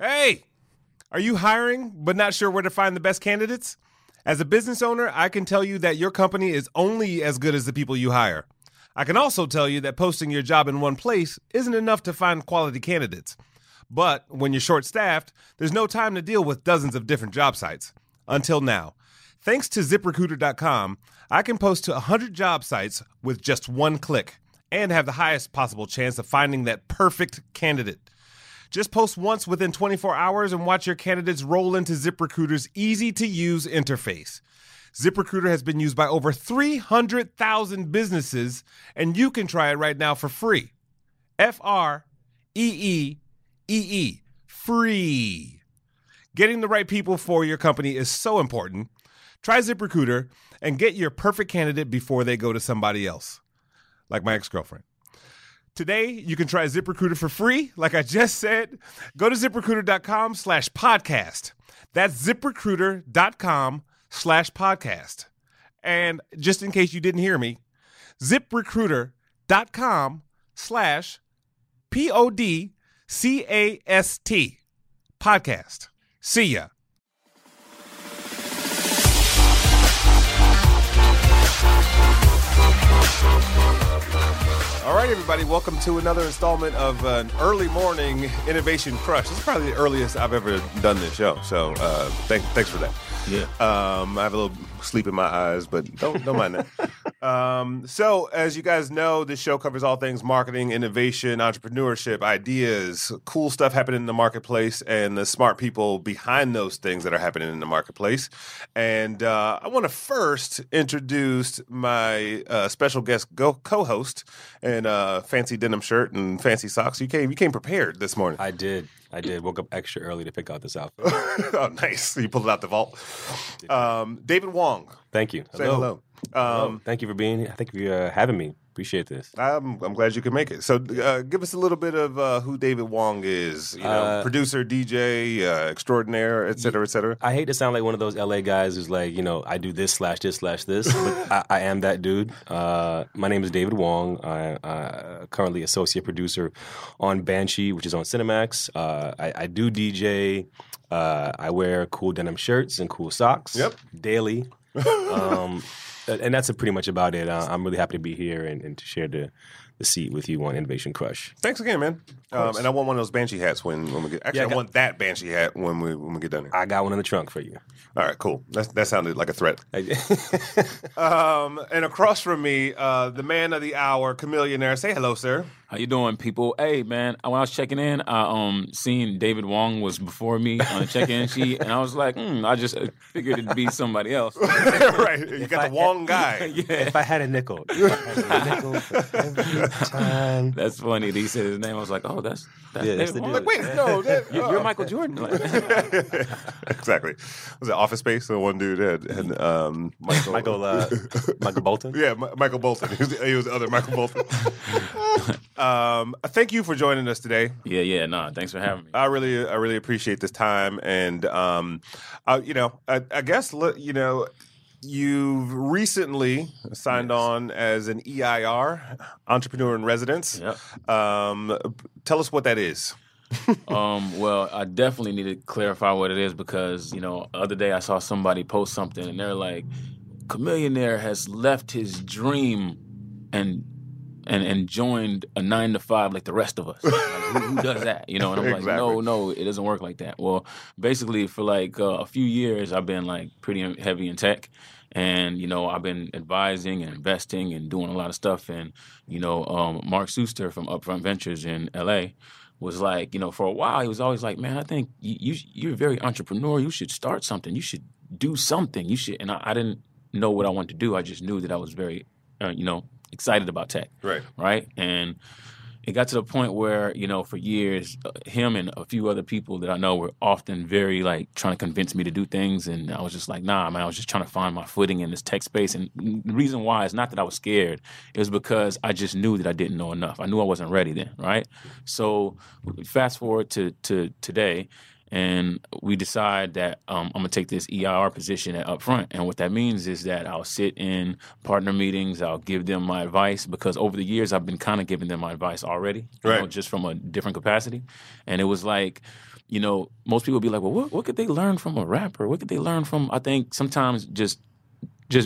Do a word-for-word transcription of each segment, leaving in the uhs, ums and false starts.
Hey, are you hiring but not sure where to find the best candidates? As a business owner, I can tell you that your company is only as good as the people you hire. I can also tell you that posting your job in one place isn't enough to find quality candidates. But when you're short-staffed, there's no time to deal with dozens of different job sites. Until now. Thanks to zip recruiter dot com, I can post to one hundred job sites with just one click and have the highest possible chance of finding that perfect candidate. Just post once within twenty-four hours and watch your candidates roll into ZipRecruiter's easy-to-use interface. ZipRecruiter has been used by over three hundred thousand businesses, and you can try it right now for free. F R E E E E. Free. Getting the right people for your company is so important. Try ZipRecruiter and get your perfect candidate before they go to somebody else, like my ex-girlfriend. Today, you can try ZipRecruiter for free, like I just said. Go to ZipRecruiter.com slash podcast. That's ZipRecruiter.com slash podcast. And just in case you didn't hear me, ZipRecruiter.com slash P O D C A S T. Podcast. See ya. All right, everybody, welcome to another installment of an early morning Innovation Crush. This is probably the earliest I've ever done this show, so uh, thank, thanks for that. Yeah. Um, I have a little sleep in my eyes, but don't don't mind that. Um, so, as you guys know, this show covers all things marketing, innovation, entrepreneurship, ideas, cool stuff happening in the marketplace, and the smart people behind those things that are happening in the marketplace. And uh, I want to first introduce my uh, special guest go- co-host in uh, fancy denim shirt and fancy socks. You came you came prepared this morning. I did. I did. Woke up extra early to pick out this outfit. Oh, nice. You pulled it out the vault. Um, David Wong. Thank you. Say hello. Hello. Um, Thank you for being here. Thank you for uh, having me. Appreciate this. I'm, I'm glad you could make it. So uh, give us a little bit of uh, who David Wong is. You know, Uh, producer, D J, uh, extraordinaire, et cetera, et cetera. I hate to sound like one of those L A guys who's like, you know, I do this slash this slash this, but I, I am that dude. Uh, my name is David Wong. I, I'm currently associate producer on Banshee, which is on Cinemax. Uh, I, I do D J. Uh, I wear cool denim shirts and cool socks Yep. daily. Um, and that's pretty much about it. Uh, I'm really happy to be here and, and to share the, the seat with you on Innovation Crush. Thanks again, man. Um, and I want one of those Banshee hats when, when we get. Actually, Yeah, I I, got- want that Banshee hat when we when we get done here. I got one in the trunk for you. All right, cool. That that sounded like a threat. Um, and across from me, uh, the man of the hour, Chameleonaire. Say hello, sir. How you doing, people? Hey, man, when I was checking in, I um seen David Wong was before me on the check-in sheet, and I was like, hmm, I just uh, figured it'd be somebody else. Right, you got I- the Wong guy. Yeah, If I had a nickel, if I had a nickel for every time. that's funny. That he said his name. I was like, oh, that's that's Yeah, that's David the Wong. dude. Wait, no, that, You- oh. You're Michael Jordan. Like, Exactly. Was it Office Space? The one dude had, had um, Michael. Michael, uh, Michael Bolton. Yeah, Mi- Michael Bolton. He was, the, he was the other Michael Bolton. um, thank you for joining us today. yeah, yeah. Nah, thanks for having me. I really, I really appreciate this time, and um, uh, you know, I, I guess li- you know, you've recently signed Yes. on as an E I R, entrepreneur in residence. Yep. Um, tell us what that is. Um, well, I definitely need to clarify what it is because, you know, the other day I saw somebody post something and they're like, Chameleonaire has left his dream and and and joined a nine to five like the rest of us. Like, who, who does that? You know, and I'm like, Exactly. no, no, it doesn't work like that. Well, basically for like uh, a few years I've been like pretty heavy in tech. And, you know, I've been advising and investing and doing a lot of stuff. And, you know, um, Mark Suster from Upfront Ventures in L A was like, you know, for a while, he was always like, man, I think you, you you're very entrepreneur. You should start something. You should do something. You should. And I, I didn't know what I wanted to do. I just knew that I was very, uh, you know, excited about tech. Right. Right. And it got to the point where, you know, for years, uh, him and a few other people that I know were often very like trying to convince me to do things. And I was just like, nah, man, I was just trying to find my footing in this tech space. And the reason why is not that I was scared. It was because I just knew that I didn't know enough. I knew I wasn't ready then. Right. So fast forward to, to today. And we decide that um, I'm going to take this E I R position at Upfront. And what that means is that I'll sit in partner meetings. I'll give them my advice because over the years, I've been kind of giving them my advice already, you Right. know, just from a different capacity. And it was like, you know, most people be like, well, what, what could they learn from a rapper? What could they learn from? I think sometimes just just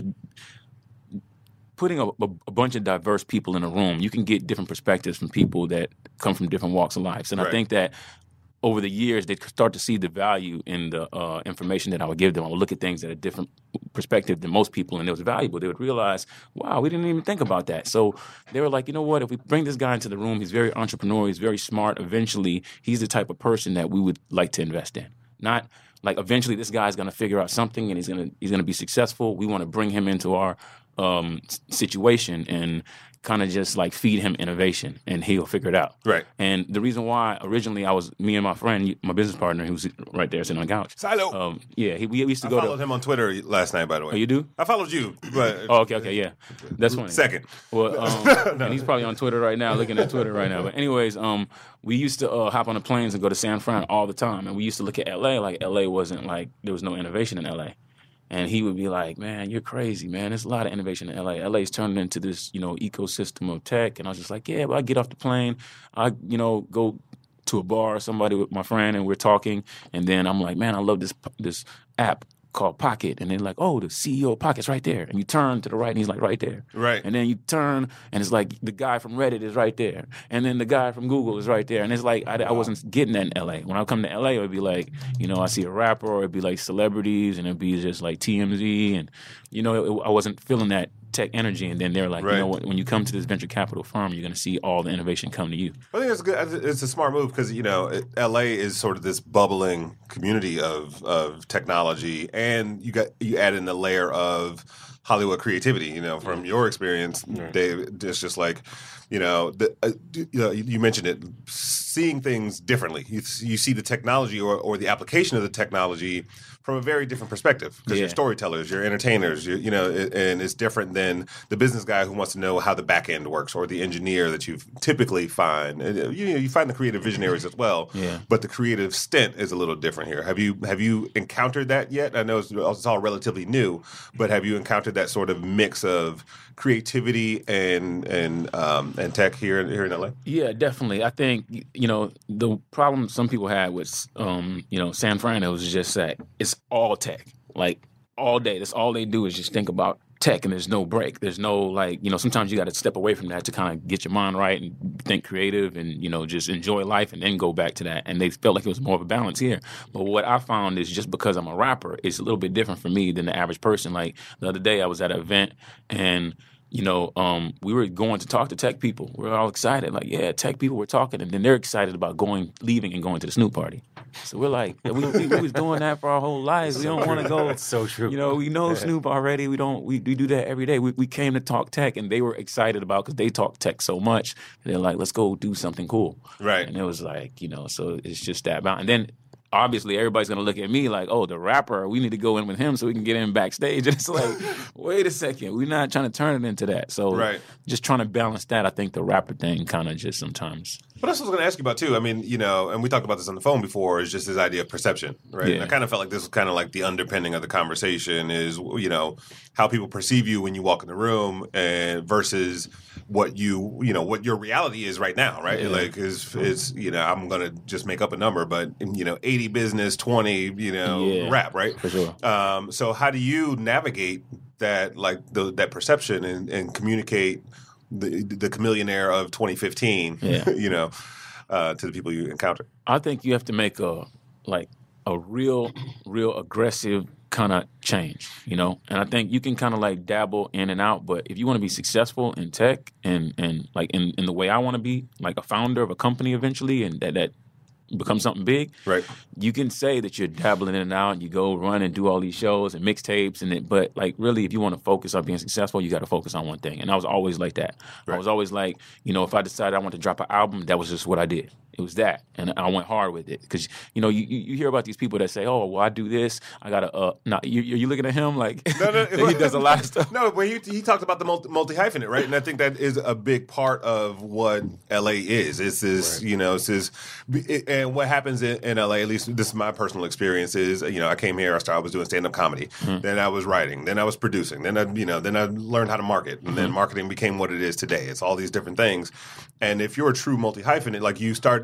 putting a, a, a bunch of diverse people in a room, you can get different perspectives from people that come from different walks of life. And right. I think that over the years, they start to see the value in the uh, information that I would give them. I would look at things at a different perspective than most people, and it was valuable. They would realize, wow, we didn't even think about that. So they were like, you know what, if we bring this guy into the room, he's very entrepreneurial, he's very smart. Eventually, he's the type of person that we would like to invest in. Not like eventually this guy's going to figure out something and he's going to he's going to be successful. We want to bring him into our um, situation and kind of just like feed him innovation and he'll figure it out. Right. And the reason why originally I was, me and my friend, my business partner, who's right there sitting on the couch. Silo. Um, yeah, he, we used to I go to. I followed him on Twitter last night, by the way. Oh, you do? I followed you. But oh, okay, okay, yeah. That's funny. Second. Well, um, no. And he's probably on Twitter right now, looking at Twitter right now. But anyways, um, we used to uh, hop on the planes and go to San Fran all the time. And we used to look at L A like L A wasn't like, there was no innovation in L A. And he would be like, man, you're crazy, man. There's a lot of innovation in L A. L A's turned into this, you know, ecosystem of tech. And I was just like, yeah, but I get off the plane. I, you know, go to a bar or somebody with my friend and we're talking. And then I'm like, man, I love this this app called Pocket. And they're like, oh, the C E O of Pocket's right there. And you turn to the right and he's like right there. Right. And then you turn and it's like the guy from Reddit is right there. And then the guy from Google is right there. And it's like I, I wasn't getting that in L A. When I come to L A, it would be like, you know, I see a rapper or it'd be like celebrities and it'd be just like T M Z. And, you know, it, I wasn't feeling that tech energy. And then they're like, right. you know, when, when you come to this venture capital firm, you're going to see all the innovation come to you. I think it's good. It's a smart move because, you know, L A is sort of this bubbling community of of technology, and you got you add in a layer of Hollywood creativity. You know, from your experience, right. Dave, it's just like, you know, the, uh, you know, you mentioned it, seeing things differently. You, you see the technology or, or the application of the technology from a very different perspective because yeah. you're storytellers, you're entertainers, you're, you know, and it's different than the business guy who wants to know how the back end works or the engineer that you typically find. And, you know, you find the creative visionaries as well, yeah. but the creative stint is a little different here. Have you have you encountered that yet? I know it's, it's all relatively new, but have you encountered that sort of mix of creativity and and um, and tech here here in L A? Yeah, definitely. I think, you know, the problem some people had with um, you know, San Fran was just that it's all tech, like all day. That's all they do is just think about tech, and there's no break. There's no like, you know, sometimes you got to step away from that to kind of get your mind right and think creative and, you know, just enjoy life and then go back to that. And they felt like it was more of a balance here. But what I found is just because I'm a rapper, it's a little bit different for me than the average person. Like the other day I was at an event and you know, um, we were going to talk to tech people. We we're all excited, like, yeah, tech people were talking, and then they're excited about going, leaving, and going to the Snoop party. So we're like, we, we, we was doing that for our whole lives. We don't want to go. That's so true. You know, we know Snoop already. We don't. We, we do that every day. We we came to talk tech, and they were excited about because they talk tech so much. They're like, let's go do something cool. Right. And it was like, you know, so it's just that about. And then obviously everybody's going to look at me like, oh, the rapper, we need to go in with him so we can get in backstage. And it's like, wait a second, we're not trying to turn it into that. So right. just trying to balance that, I think the rapper thing kind of just sometimes. But that's what I was going to ask you about, too. I mean, you know, and we talked about this on the phone before, is just this idea of perception, right? Yeah. And I kind of felt like this was kind of like the underpinning of the conversation is, you know, how people perceive you when you walk in the room and versus what you, you know, what your reality is right now, right? Yeah. Like, is, is, you know, I'm going to just make up a number, but, you know, eighty business, twenty, you know, yeah, rap, right? For sure. Um, so how do you navigate that, like, the, that perception and, and communicate the the chameleonaire of twenty fifteen, yeah. you know, uh, to the people you encounter? I think you have to make a like a real, real aggressive kind of change, you know. And I think you can kind of like dabble in and out, but if you want to be successful in tech and and like in, in the way I want to be, like a founder of a company eventually, and that that become something big, right? You can say that you're dabbling in and out and you go run and do all these shows and mixtapes and it, but like really if you want to focus on being successful, you got to focus on one thing. And I was always like that. Right. I was always like, you know, if I decided I want to drop an album, that was just what I did. It was that, and I went hard with it because you know you, you hear about these people that say, "Oh, well, I do this. I gotta." Uh, no, you you looking at him like no, no, he does a lot of stuff. No, but he he talked about the multi, multi hyphenate, right? And I think that is a big part of what L A is. It's this, right. you know, it's this, and what happens in, in L A. At least this is my personal experience. Is you know, I came here, I started, I was doing stand up comedy, mm-hmm. then I was writing, then I was producing, then I you know, then I learned how to market, and mm-hmm. then marketing became what it is today. It's all these different things, and if you're a true multi hyphenate, like you start.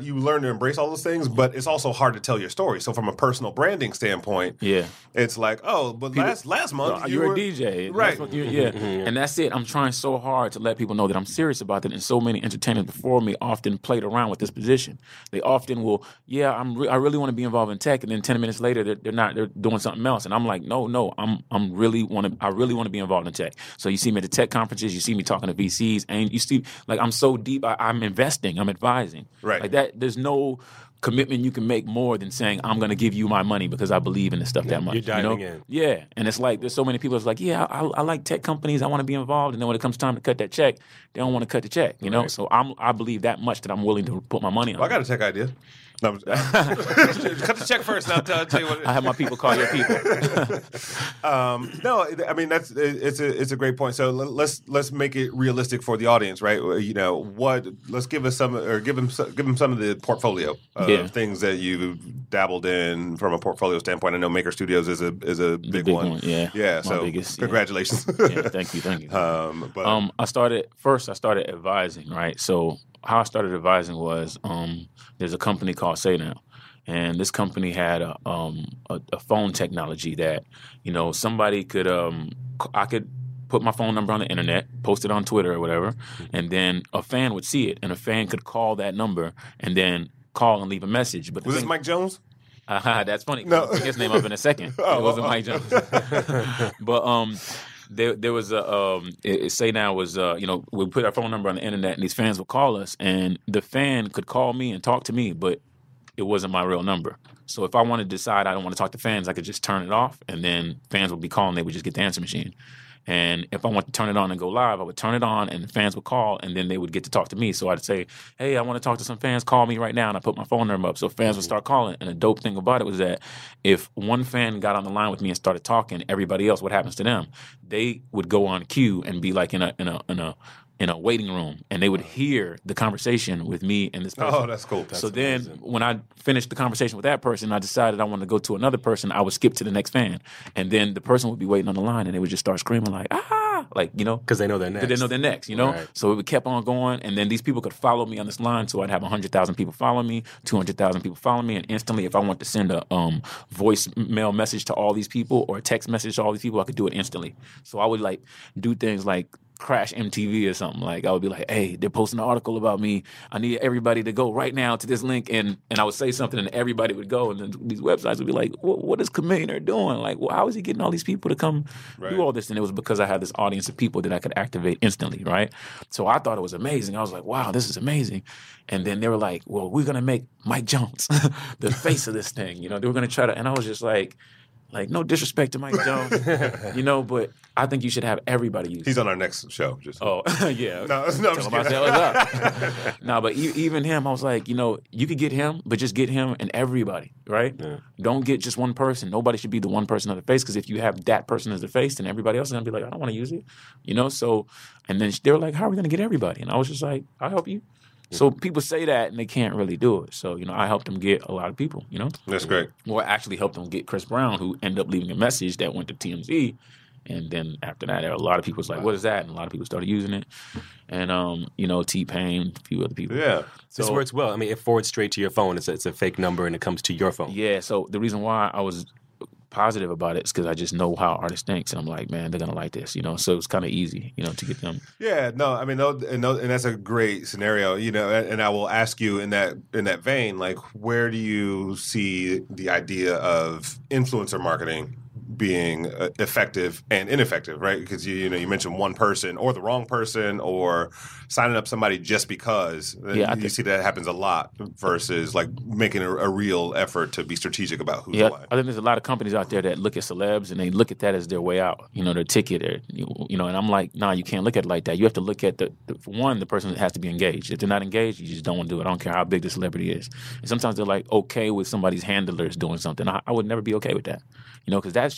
hard. You learn to embrace all those things, but it's also hard to tell your story. So from a personal branding standpoint, Yeah. it's like, oh, but People- last last month No, you you're were a D J, right? That's what you- yeah, and that's it. I'm trying so hard to let people know that I'm serious about it. And so many entertainers before me often played around with this position. They often will, yeah, I'm, re- I really want to be involved in tech, and then ten minutes later they're, they're not. They're doing something else, and I'm like, no, no, I'm, I'm really want to. I really want to be involved in tech. So you see me at the tech conferences, you see me talking to V Cs, and you see, like, I'm so deep. I, I'm investing. I'm advising. Right. Like that. There's no commitment you can make more than saying I'm going to give you my money because I believe in this stuff that much. You're diving you know? in. Yeah, and it's like there's so many people that's like, yeah, I, I like tech companies. I want to be involved, and then when it comes time to cut that check, they don't want to cut the check. You know, Right. so I'm I believe that much that I'm willing to put my money on. Well, I got a tech idea. No, I'm- cut the check first, and I'll tell, I'll tell you what. It is. I have my people call your people. Um, no, I mean that's it's a it's a great point. So l- let's let's make it realistic for the audience, right? You know what? Let's give us some or give them some, give them some of the portfolio of Yeah. things that you've dabbled in from a portfolio standpoint. I know Maker Studios is a is a big, big one. one, yeah. yeah. My So biggest, yeah. congratulations. Yeah, thank you, thank you. um, but Um, I started first. I started advising, right? So how I started advising was um, there's a company called Say Now, and this company had a, um, a a phone technology that you know somebody could um, c- I could put my phone number on the internet, post it on Twitter or whatever, and then a fan would see it, and a fan could call that number and then call and leave a message. But the was this thing- Mike Jones? uh, that's funny. No. I'll bring his name up in a second. Oh, it wasn't oh, Mike Jones. but um, there there was a um, it, it Say Now was uh, you know we put our phone number on the internet and these fans would call us, and the fan could call me and talk to me, but it wasn't my real number. So if I wanted to decide I don't want to talk to fans, I could just turn it off, and then fans would be calling. They would just get the answer machine. And if I want to turn it on and go live, I would turn it on, and the fans would call, and then they would get to talk to me. So I'd say, "Hey, I want to talk to some fans. Call me right now." And I put my phone number up, so fans would start calling. And the dope thing about it was that if one fan got on the line with me and started talking, everybody else, what happens to them? They would go on cue and be like in a in a in a in a waiting room, and they would hear the conversation with me and this person. Oh, that's cool. so then when I finished the conversation with that person, I decided I wanted to go to another person. I would skip to the next fan, and then the person would be waiting on the line, and they would just start screaming like, ah, like, you know. Because they know they're next. Because they know they're next, you know? Right. So it kept on going, and then these people could follow me on this line, so I'd have one hundred thousand people follow me, two hundred thousand people follow me, and instantly if I want to send a um, voicemail message to all these people or a text message to all these people, I could do it instantly. So I would, like, do things like Crash M T V or something. Like I would be like, hey, they're posting an article about me. I need everybody to go right now to this link. And and I would say something and everybody would go. And then these websites would be like, what, what is Chamillionaire doing? Like, well, how is he getting all these people to come Right. do all this? And it was because I had this audience of people that I could activate instantly, right? So I thought it was amazing. I was like, wow, this is amazing. And then they were like, well, we're going to make Mike Jones the face of this thing. You know, they were going to try to, and I was just like, Like, no disrespect to Mike Jones, you know, but I think you should have everybody use it. He's on our next show. Just Oh, yeah. No, no, I'm Tell just him I kidding. said what's up. No, but e- even him, I was like, you know, you could get him, but just get him and everybody, right? Yeah. Don't get just one person. Nobody should be the one person of the face, because if you have that person as the face, then everybody else is going to be like, I don't want to use it, you know? So, and then they were like, how are we going to get everybody? And I was just like, I'll help you. So people say that and they can't really do it. So, you know, I helped them get a lot of people, you know? That's great. Or I actually helped them get Chris Brown, who ended up leaving a message that went to T M Z. And then after that, there were a lot of people was like, what is that? And a lot of people started using it. And, um, you know, T-Pain, a few other people. Yeah. This So- works well. I mean, it forwards straight to your phone. It's a, it's a fake number, and it comes to your phone. Yeah, so the reason why I was positive about it is because I just know how artists think. And I'm like, man, they're going to like this, you know? So it's kind of easy, you know, to get them. Yeah, no, I mean, no, and, no, and that's a great scenario, you know. And, and I will ask you in that in that vein, like, where do you see the idea of influencer marketing being uh, effective and ineffective, right? Because you you know you mentioned one person or the wrong person or signing up somebody just because. Yeah, I you think- see that happens a lot versus like making a, a real effort to be strategic about who's Yeah, what. I think there's a lot of companies out there that look at celebs and they look at that as their way out, you know, their ticket, or, you know, and I'm like, nah, you can't look at it like that. You have to look at, the, the for one, the person has to be engaged. If they're not engaged, you just don't want to do it. I don't care how big the celebrity is. And sometimes they're like okay with somebody's handlers doing something. I, I would never be okay with that, you know, because that's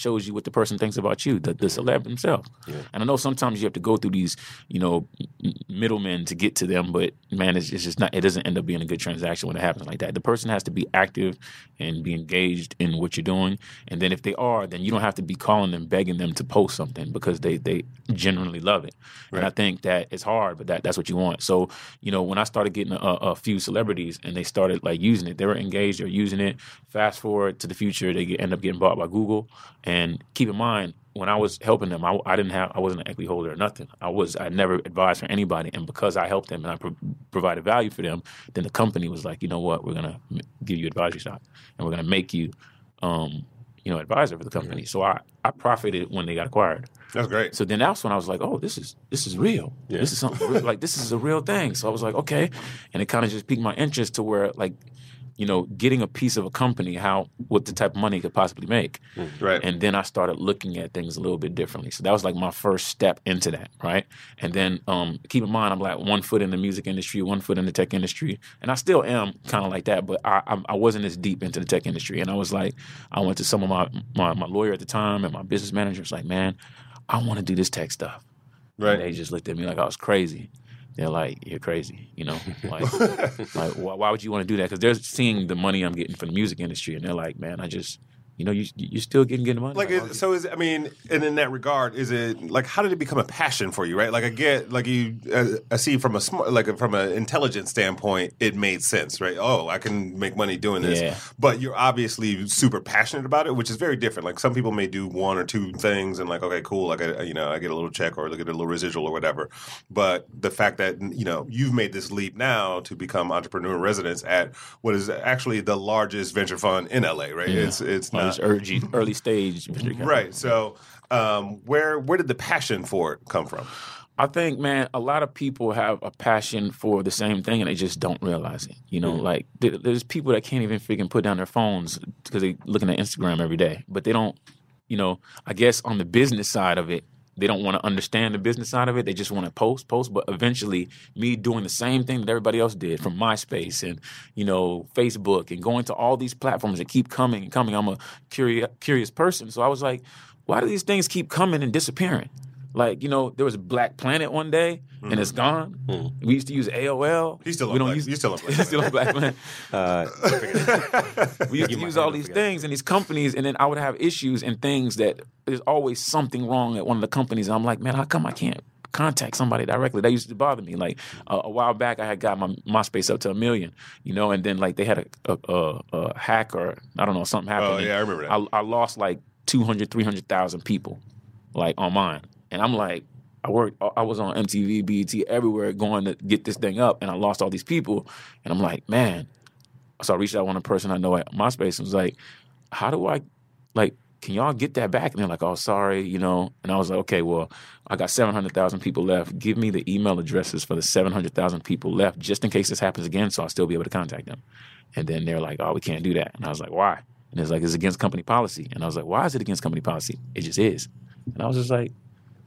shows you what the person thinks about you, the, the celeb themselves. Yeah. And I know sometimes you have to go through these, you know, middlemen to get to them, but man, it's, it's just not. It doesn't end up being a good transaction when it happens like that. The person has to be active and be engaged in what you're doing, and then if they are, then you don't have to be calling them, begging them to post something because they they genuinely love it. Right. And I think that it's hard, but that that's what you want. So you know, when I started getting a, a few celebrities and they started like using it, they were engaged, they're using it. Fast forward to the future, they get, end up getting bought by Google. And keep in mind, when I was helping them, I, I didn't have, I wasn't an equity holder or nothing. I was, I never advised for anybody. And because I helped them and I pro- provided value for them, then the company was like, you know what, we're gonna give you advisory stock and we're gonna make you, um, you know, advisor for the company. Mm-hmm. So I, I profited when they got acquired. That's great. So then that's when I was like, oh, this is this is real. Yeah. This is something real. Like this is a real thing. So I was like, okay, and it kind of just piqued my interest to where like, you know, getting a piece of a company, how what the type of money it could possibly make. Right. And then I started looking at things a little bit differently. So that was like my first step into that, right? And then um, keep in mind, I'm like one foot in the music industry, one foot in the tech industry, and I still am kind of like that. But I, I I wasn't as deep into the tech industry, and I was like, I went to some of my my, my lawyer at the time and my business manager was like, man, I want to do this tech stuff. Right. And they just looked at me like I was crazy. They're like, you're crazy, you know? Like, like why, why would you want to do that? Because they're seeing the money I'm getting from the music industry, and they're like, man, I just, you know, you, you're still getting getting money. Like, like it, so is I mean, and in that regard, is it like how did it become a passion for you? Right? Like I get, like you, uh, I see from a smart, like from an intelligence standpoint, it made sense, right? Oh, I can make money doing this, yeah. But you're obviously super passionate about it, which is very different. Like some people may do one or two things and like, okay, cool, like I, you know, I get a little check or I get a little residual or whatever. But the fact that you know you've made this leap now to become entrepreneur in residence at what is actually the largest venture fund in L A, right? Yeah. It's it's not. Early, early stage. Right. So um, where where did the passion for it come from? I think, man, a lot of people have a passion for the same thing and they just don't realize it. You know, mm-hmm. like th- there's people that can't even freaking put down their phones because they're looking at Instagram every day. But they don't, you know, I guess on the business side of it, they don't want to understand the business side of it. They just want to post, post. But eventually, me doing the same thing that everybody else did from MySpace and, you know, Facebook and going to all these platforms that keep coming and coming. I'm a curious, curious person. So I was like, why do these things keep coming and disappearing? Like, you know, there was Black Planet one day, mm-hmm. and it's gone. Mm-hmm. We used to use A O L. He's still on we don't Black, use, he's still on Black Planet. still on Black Planet. Uh, we used to use all these things and these companies, and then I would have issues and things that there's always something wrong at one of the companies. And I'm like, man, how come I can't contact somebody directly? That used to bother me. Like uh, a while back, I had got my MySpace up to a million, you know, and then like they had a, a, a, a hack or I don't know, something happened. Oh, yeah, I remember that. I, I lost like two hundred, three hundred thousand people like on mine. And I'm like, I worked, I was on M T V, B E T, everywhere going to get this thing up, and I lost all these people. And I'm like, man. So I reached out to one person I know at MySpace and was like, how do I, like, can y'all get that back? And they're like, oh, sorry, you know. And I was like, okay, well, I got seven hundred thousand people left. Give me the email addresses for the seven hundred thousand people left just in case this happens again so I'll still be able to contact them. And then they're like, oh, we can't do that. And I was like, why? And it's like, it's against company policy. And I was like, why is it against company policy? It just is. And I was just like,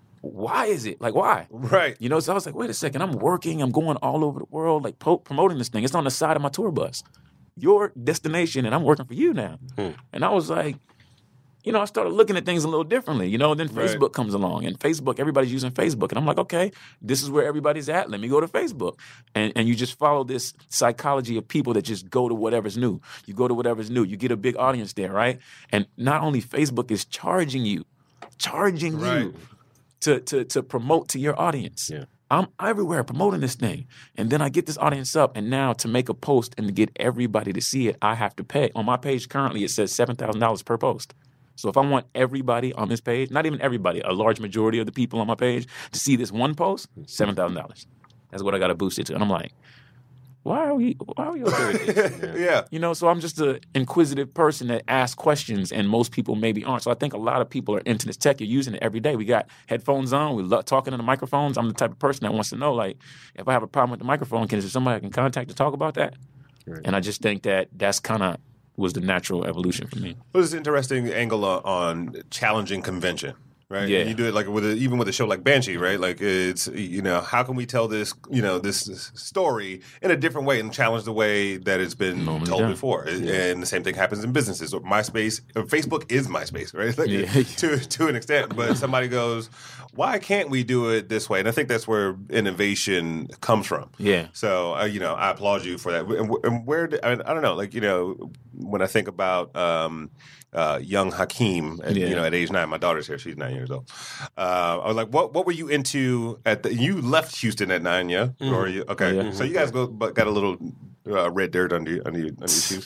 why is it? Like, why? Right. You know, so I was like, wait a second. I'm working. I'm going all over the world, like po- promoting this thing. It's on the side of my tour bus. Your destination, and I'm working for you now. Hmm. And I was like, you know, I started looking at things a little differently, you know, and then Facebook right. comes along. And Facebook, everybody's using Facebook. And I'm like, okay, this is where everybody's at. Let me go to Facebook. And and you just follow this psychology of people that just go to whatever's new. You go to whatever's new. You get a big audience there, right? And not only Facebook is charging you, charging right. you. To, to to promote to your audience. Yeah. I'm everywhere promoting this thing. And then I get this audience up, and now to make a post and to get everybody to see it, I have to pay. On my page currently, it says seven thousand dollars per post. So if I want everybody on this page, not even everybody, a large majority of the people on my page to see this one post, seven thousand dollars. That's what I got to boost it to. And I'm like, why are we why are we okay with this? yeah. yeah. You know, so I'm just an inquisitive person that asks questions, and most people maybe aren't. So I think a lot of people are into this tech. You're using it every day. We got headphones on. We love talking to the microphones. I'm the type of person that wants to know, like, if I have a problem with the microphone, can is there somebody I can contact to talk about that? Right. And I just think that that's kind of was the natural evolution for me. Well, this is an interesting angle on challenging convention. right? Yeah. And you do it like with a, even with a show like Banshee, right? Like it's you know how can we tell this you know this, this story in a different way and challenge the way that it's been Normally told done. before? And the same thing happens in businesses. Or MySpace, or Facebook is MySpace, right? Like, Yeah. to to an extent, but somebody goes, why can't we do it this way? And I think that's where innovation comes from. Yeah. So uh, you know, I applaud you for that. And, wh- and where did, I, I don't know, like you know, when I think about um, uh, young Hakeem, at, Yeah. you know, at age nine, my daughter's here; she's nine years old. Uh, I was like, what What were you into at the? You left Houston at nine, yeah? Mm-hmm. Or you, okay, Yeah. so you guys go, but got a little. Uh, red dirt under your, under your, under your shoes,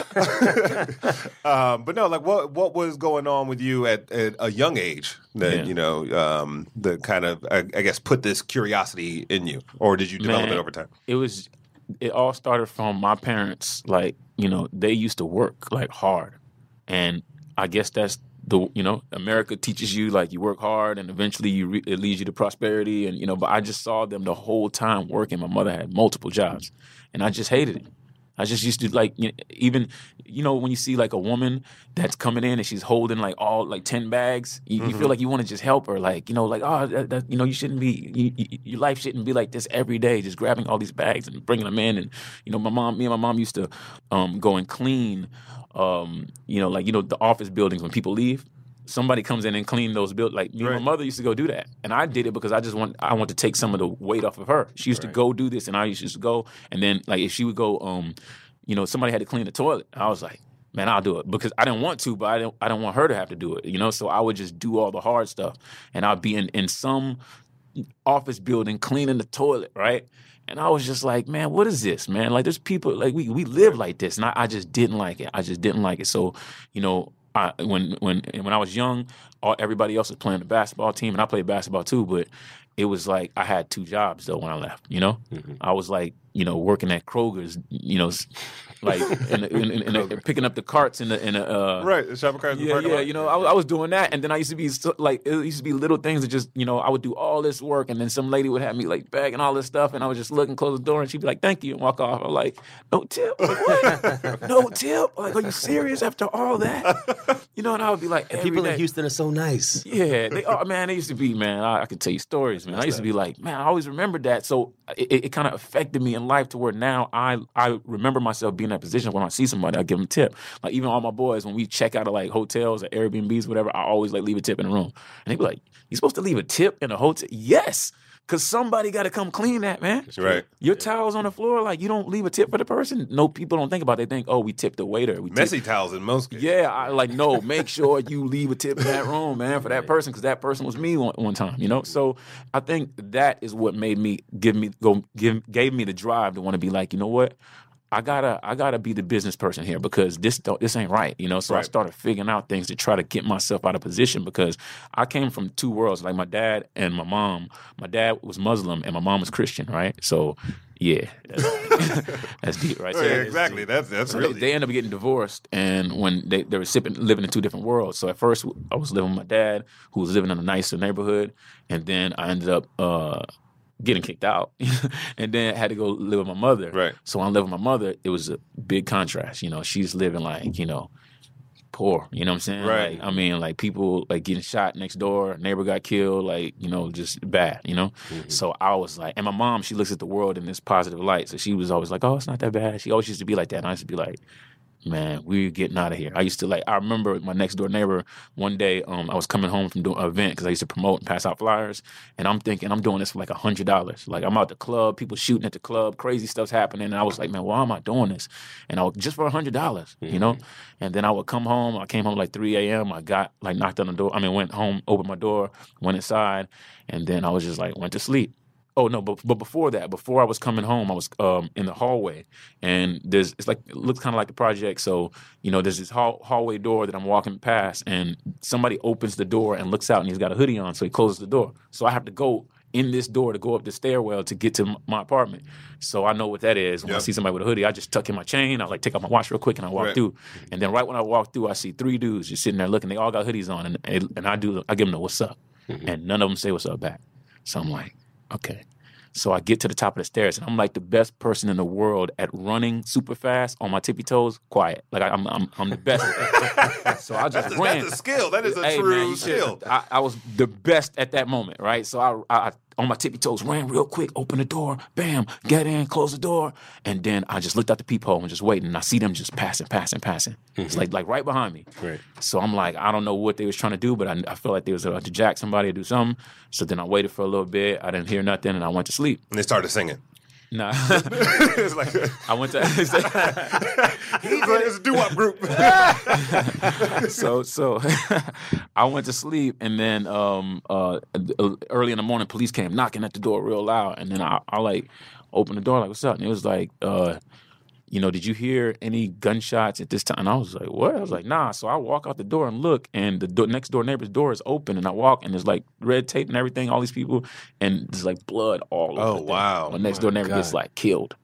um, but no, like what what was going on with you at, at a young age that Yeah. you know um, that kind of I, I guess put this curiosity in you, or did you develop Man, it over time? It was. It all started from my parents. Like you know, they used to work like hard, and I guess that's the you know America teaches you like you work hard, and eventually you re- it leads you to prosperity, and you know. But I just saw them the whole time working. My mother had multiple jobs, and I just hated it. I just used to like you know, even you know when you see like a woman that's coming in and she's holding like all like ten bags, you, you feel like you want to just help her, like you know, like oh, that, that, you know, you shouldn't be, you, you, your life shouldn't be like this every day, just grabbing all these bags and bringing them in. And you know, my mom, me and my mom used to um, go and clean, um, you know, like you know the office buildings when people leave. Somebody comes in and clean those buildings. Like me and Right. my mother used to go do that, and I did it because I just want I want to take some of the weight off of her. She used Right. to go do this, and I used to go, and then like if she would go, um, you know, somebody had to clean the toilet. I was like, man, I'll do it because I didn't want to, but I didn't I don't want her to have to do it, you know. So I would just do all the hard stuff, and I'd be in in some office building cleaning the toilet, right? And I was just like, man, what is this, man? Like, there's people like we we live like this, and I, I just didn't like it. I just didn't like it. So, you know, I, when when when I was young, all, everybody else was playing the basketball team, and I played basketball too. But it was like I had two jobs though when I left. You know, Mm-hmm. I was like, you know, working at Kroger's, you know, s- like in, in, in, in, picking up the carts in the in a uh, Right, the shopping carts. in the yeah, parking yeah, lot? you know, I, was- I was doing that, and then I used to be so, like, it used to be little things that just, you know, I would do all this work, and then some lady would have me like bagging all this stuff, and I would just look and close the door, and she'd be like, "Thank you," and walk off. I'm like, "No tip, like, what? No tip? Like, are you serious? After all that, you know?" And I would be like, every People in day- Houston are so nice. yeah, they are, man. They used to be, man. I, I could tell you stories, man. I used to be like, man, I always remembered that. So it, it, it kind of affected me in life to where now I I remember myself being in that position. When I see somebody, I give them a tip. Like even all my boys, when we check out of like hotels or Airbnbs, whatever, I always like leave a tip in the room. And they be like, "You supposed to leave a tip in a hotel?" Yes. Cause somebody got to come clean that, man. Right. Your towels on the floor, like you don't leave a tip for the person. No, people don't think about it. They think, oh, we tipped the waiter. We tipped- Messy towels in most cases. yeah, I like no. Make sure you leave a tip in that room, man, for that person, because that person was me one, one time, you know. So I think that is what made me give me go give gave me the drive to want to be like, you know what, I gotta I gotta be the business person here because this don't, this ain't right, you know. So I Right. started figuring out things to try to get myself out of position because I came from two worlds, like my dad and my mom. My dad was Muslim and my mom was Christian, right? So yeah, that's, that's deep, right? So Yeah, that is exactly. deep. That's that's So really they, they ended up getting divorced, and when they, they were sipping, living in two different worlds. So at first, I was living with my dad, who was living in a nicer neighborhood, and then I ended up uh, getting kicked out, and then had to go live with my mother. Right. So when I lived with my mother, it was a big contrast. You know, she's living like you know. Poor, you know what I'm saying? Right. Like, I mean, like people like getting shot next door, neighbor got killed, like, you know, just bad, you know? So I was like, and my mom, she looks at the world in this positive light. So she was always like, oh, it's not that bad. She always used to be like that. And I used to be like, man, we're getting out of here. I used to like, I remember my next door neighbor one day, um, I was coming home from doing an event because I used to promote and pass out flyers. And I'm thinking, I'm doing this for like a hundred dollars. Like I'm out the club, people shooting at the club, crazy stuff's happening. And I was like, man, why am I doing this? And I was just for a hundred dollars, you know? And then I would come home. I came home like three a.m. I got like knocked on the door. I mean, went home, opened my door, went inside. And then I was just like, went to sleep. Oh no! But but before that, before I was coming home, I was um, in the hallway, and there's it's like it looks kind of like the project. So you know, there's this hall, hallway door that I'm walking past, and somebody opens the door and looks out, and he's got a hoodie on, so he closes the door. So I have to go in this door to go up the stairwell to get to m- my apartment. So I know what that is. When I Yep. see somebody with a hoodie, I just tuck in my chain. I like take off my watch real quick, and I walk Right. through. And then right when I walk through, I see three dudes just sitting there looking. They all got hoodies on, and and I do I give them the what's up, and none of them say what's up back. So I'm like, okay. So I get to the top of the stairs, and I'm like the best person in the world at running super fast on my tippy toes, quiet. Like I, I'm, I'm, I'm the best. So I just that's, ran. that's a skill. That is a hey, true man, you should- skill. I, I was the best at that moment, right? So I, I, on my tippy toes, ran real quick, open the door, bam, get in, close the door, and then I just looked out the peephole and just waiting. And I see them just passing, passing, passing. Mm-hmm. It's like like right behind me. Right. So I'm like, I don't know what they was trying to do, but I, I feel like they was about to jack somebody or do something. So then I waited for a little bit. I didn't hear nothing, and I went to sleep. And they started singing. Nah. It's like I went to it's a doo-wop group. so so I went to sleep, and then um, uh, early in the morning, police came knocking at the door real loud, and then I, I like opened the door like, "What's up?" And it was like, uh, you know, did you hear any gunshots at this time? And I was like, what? I was like, nah. So I walk out the door and look, and the do- next door neighbor's door is open, and I walk, and there's like red tape and everything, all these people, and there's like blood all over. Oh, the thing. wow. My next door neighbor God. gets like killed.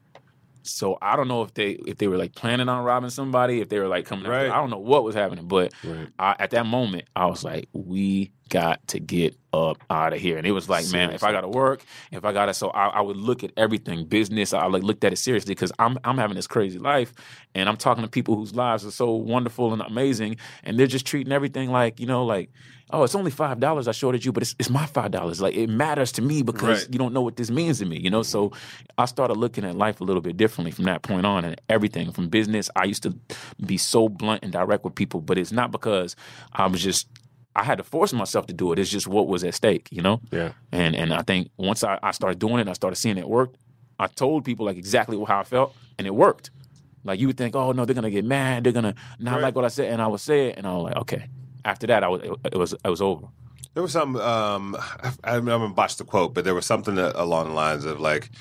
So I don't know if they if they were like planning on robbing somebody, if they were like coming Right. after. I don't know what was happening, but Right. I, at that moment, I was like, we got to get up out of here. And it was like, man, if I got to work, if I got to, so I, I would look at everything, business. I like looked at it seriously because I'm I'm having this crazy life, and I'm talking to people whose lives are so wonderful and amazing, and they're just treating everything like, you know, like, oh, it's only five dollars I shorted you, but it's, it's my five dollars. Like, it matters to me because Right. you don't know what this means to me, you know? So I started looking at life a little bit differently from that point on, and everything from business. I used to be so blunt and direct with people, but it's not because I was just, I had to force myself to do it. It's just what was at stake, you know? Yeah. And and I think once I, I started doing it, and I started seeing it work, I told people like exactly how I felt, and it worked. Like, you would think, oh, no, they're going to get mad. They're going to not Right. like what I said. And I would say it, and I was like, okay. After that, I was it, it was it was over. There was some, um, I, I'm going to botch the quote, but there was something that, along the lines of like,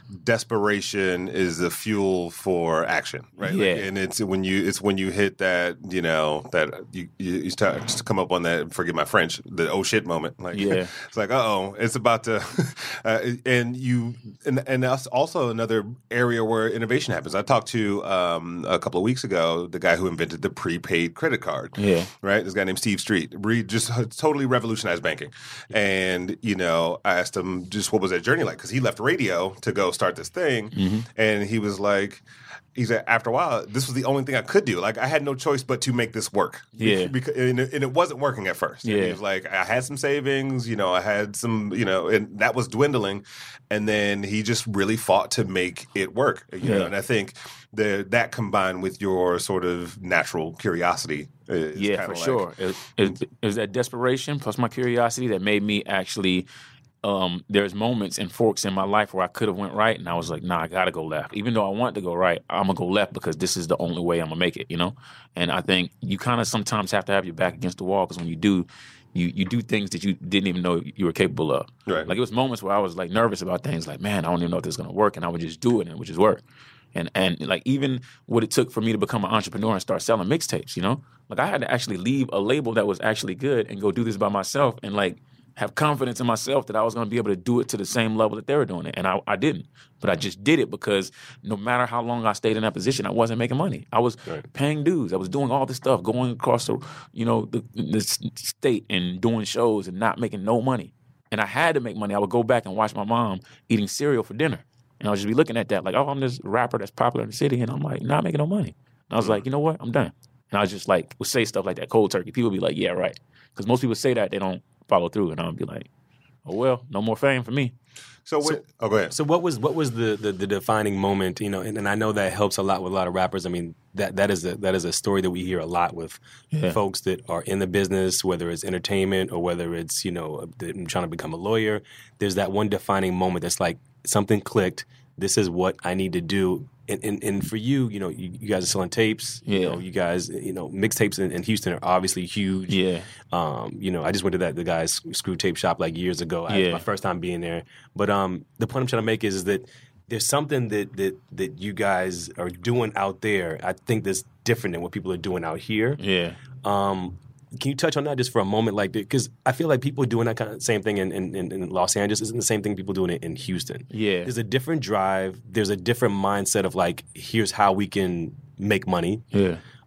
desperation is the fuel for action, right? Yeah. Like, and it's when you it's when you hit that, you know, that you you, you start to come up on that, forgive my French, the oh shit moment. Like, Yeah. it's like, uh oh, it's about to, uh, and you and and that's also another area where innovation happens. I talked to um, a couple of weeks ago the guy who invented the prepaid credit card. Yeah. Right, this guy named Steve Street, Re- just totally revolutionized banking. And you know, I asked him just what was that journey like, because he left radio to go start this thing, Mm-hmm. and he was like, he said after a while, this was the only thing I could do. Like, I had no choice but to make this work. Yeah. because and it, and it wasn't working at first. And Yeah. he was like, I had some savings, you know, I had some, you know, and that was dwindling, and then he just really fought to make it work. You know, Yeah. and I think the that combined with your sort of natural curiosity. Is Yeah, kinda for like, sure. It, it, it was that desperation plus my curiosity that made me actually. Um, there's moments and forks in my life where I could have went right, and I was like, nah, I gotta go left. Even though I want to go right, I'm gonna go left because this is the only way I'm gonna make it, you know? And I think you kind of sometimes have to have your back against the wall, because when you do, you you do things that you didn't even know you were capable of. Right. Like, it was moments where I was like nervous about things, like, man, I don't even know if this is gonna work, and I would just do it, and it would just work. And and like even what it took for me to become an entrepreneur and start selling mixtapes, you know? Like, I had to actually leave a label that was actually good and go do this by myself, and like have confidence in myself that I was going to be able to do it to the same level that they were doing it. And I, I didn't. But I just did it because no matter how long I stayed in that position, I wasn't making money. I was Right. paying dues. I was doing all this stuff, going across the, you know, the, the state and doing shows and not making no money. And I had to make money. I would go back and watch my mom eating cereal for dinner. And I would just be looking at that like, oh, I'm this rapper that's popular in the city. And I'm like, not making no money. And I was like, you know what? I'm done. And I was just like, would say stuff like that, cold turkey. People would be like, yeah, right. Because most people say that, they don't follow through. And I'll be like, oh, well, no more fame for me. So, what, oh, go ahead. So what was what was the, the, the defining moment? You know, and, and I know that helps a lot with a lot of rappers. I mean, that that is a that is a story that we hear a lot with Yeah. folks that are in the business, whether it's entertainment or whether it's, you know, I'm trying to become a lawyer. There's that one defining moment that's like something clicked. This is what I need to do. And, and, and for you, you know, you, you guys are selling tapes. You Yeah. know, you guys, you know, mixtapes in, in Houston are obviously huge. Yeah. Um, you know, I just went to that the guy's screw tape shop like years ago. I, Yeah. my first time being there. But um, the point I'm trying to make is, is that there's something that, that that you guys are doing out there. I think that's different than what people are doing out here. Yeah. Um, can you touch on that just for a moment? Like, because I feel like people doing that kind of same thing in, in, in Los Angeles isn't the same thing people doing it in Houston. Yeah. There's a different drive. There's a different mindset of like, here's how we can make money. Yeah.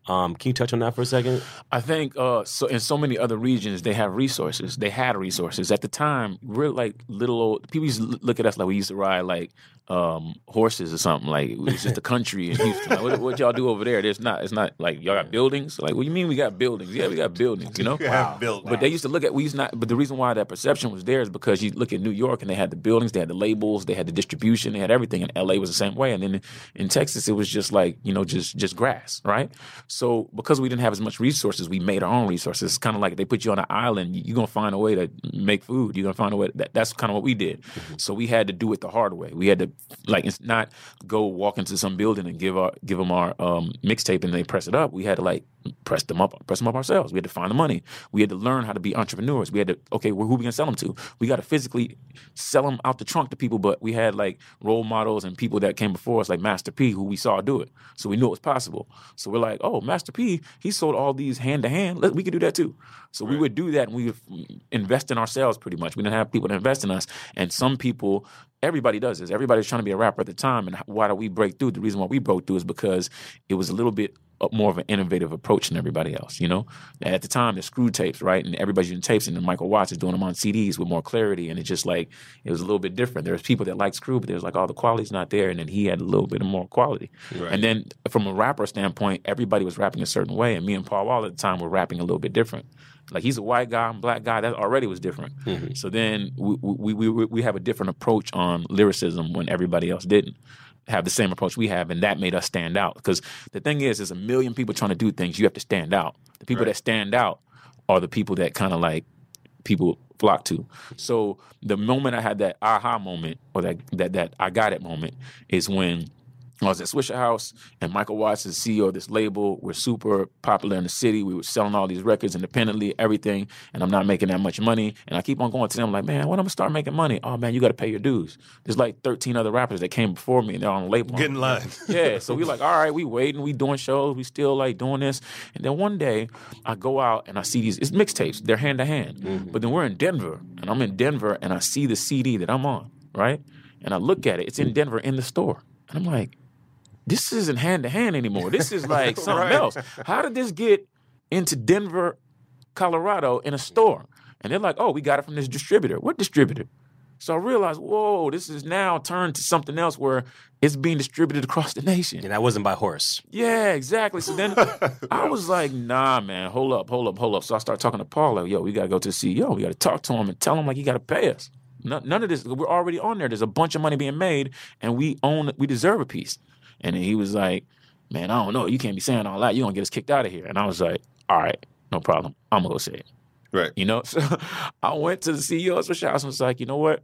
Um, can you touch on that for a second? I think uh, so. In so many other regions, they have resources. They had resources at the time. We're like little old people used to look at us like we used to ride like um, horses or something. Like it was just a country in Houston. Like, what, what y'all do over there? There's not. It's not like y'all got buildings. Like, what do you mean we got buildings? Yeah, we got buildings. You know. Wow. Buildings. But they used to look at we used not. But the reason why that perception was there is because you look at New York and they had the buildings, they had the labels, they had the distribution, they had everything. And L A was the same way. And then in, in Texas, it was just like you know just just grass, right? So because we didn't have as much resources, we made our own resources. It's kind of like they put you on an island. You're gonna find a way to make food. You're gonna find a way. To, that, that's kind of what we did. Mm-hmm. So we had to do it the hard way. We had to like it's not go walk into some building and give our give them our um, mixtape and they press it up. We had to like press them up, press them up ourselves. We had to find the money. We had to learn how to be entrepreneurs. We had to okay, well, who we gonna sell them to? We got to physically sell them out the trunk to people. But we had like role models and people that came before us, like Master P, who we saw do it. So we knew it was possible. So we're like, oh, Master P, he sold all these hand to hand. We could do that too. So right. we would do that, and we would invest in ourselves pretty much. We didn't have people to invest in us, and some people. Everybody does this. Everybody's trying to be a rapper at the time, and why do we break through? The reason why we broke through is because it was a little bit more of an innovative approach than everybody else, you know? At the time, there's screw tapes, right? And everybody's using tapes, and then Michael Watts is doing them on C Ds with more clarity, and it's just like, it was a little bit different. There's people that like screw, but there's like, oh, the quality's not there, and then he had a little bit of more quality. Right. And then from a rapper standpoint, everybody was rapping a certain way, and me and Paul Wall at the time were rapping a little bit different. Like he's a white guy, I'm a black guy. That already was different. Mm-hmm. So then we, we we we have a different approach on lyricism when everybody else didn't have the same approach we have, and that made us stand out. Because the thing is, there's a million people trying to do things. You have to stand out. The people right. that stand out are the people that kind of like people flock to. So the moment I had that aha moment, or that that that I got it moment, is when I was at Swisher House, and Michael Watts is C E O of this label. We're super popular in the city. We were selling all these records independently, everything, and I'm not making that much money. And I keep on going to them like, man, when I'm going to start making money? Oh, man, you got to pay your dues. There's like thirteen other rappers that came before me, and they're on the label. Get in line. Yeah, so we like, all right, we waiting, we doing shows, we still like doing this. And then one day, I go out and I see these, it's mixtapes. They're hand-to-hand. Mm-hmm. But then we're in Denver, and I'm in Denver, and I see the C D that I'm on, right? And I look at it. It's in Denver in the store. And I'm like, this isn't hand-to-hand anymore. This is like something right. else. How did this get into Denver, Colorado in a store? And they're like, oh, we got it from this distributor. What distributor? So I realized, whoa, this is now turned to something else where it's being distributed across the nation. And that wasn't by horse. Yeah, exactly. So then I was like, nah, man, hold up, hold up, hold up. So I started talking to Paul, like, yo, we got to go to the C E O. We got to talk to him and tell him, like, you got to pay us. None of this, we're already on there. There's a bunch of money being made, and we own, we deserve a piece. And then he was like, man, I don't know. You can't be saying all that. You're going to get us kicked out of here. And I was like, all right, no problem. I'm going to go say it. Right. You know? So I went to the C E O of Swisher House and was like, you know what?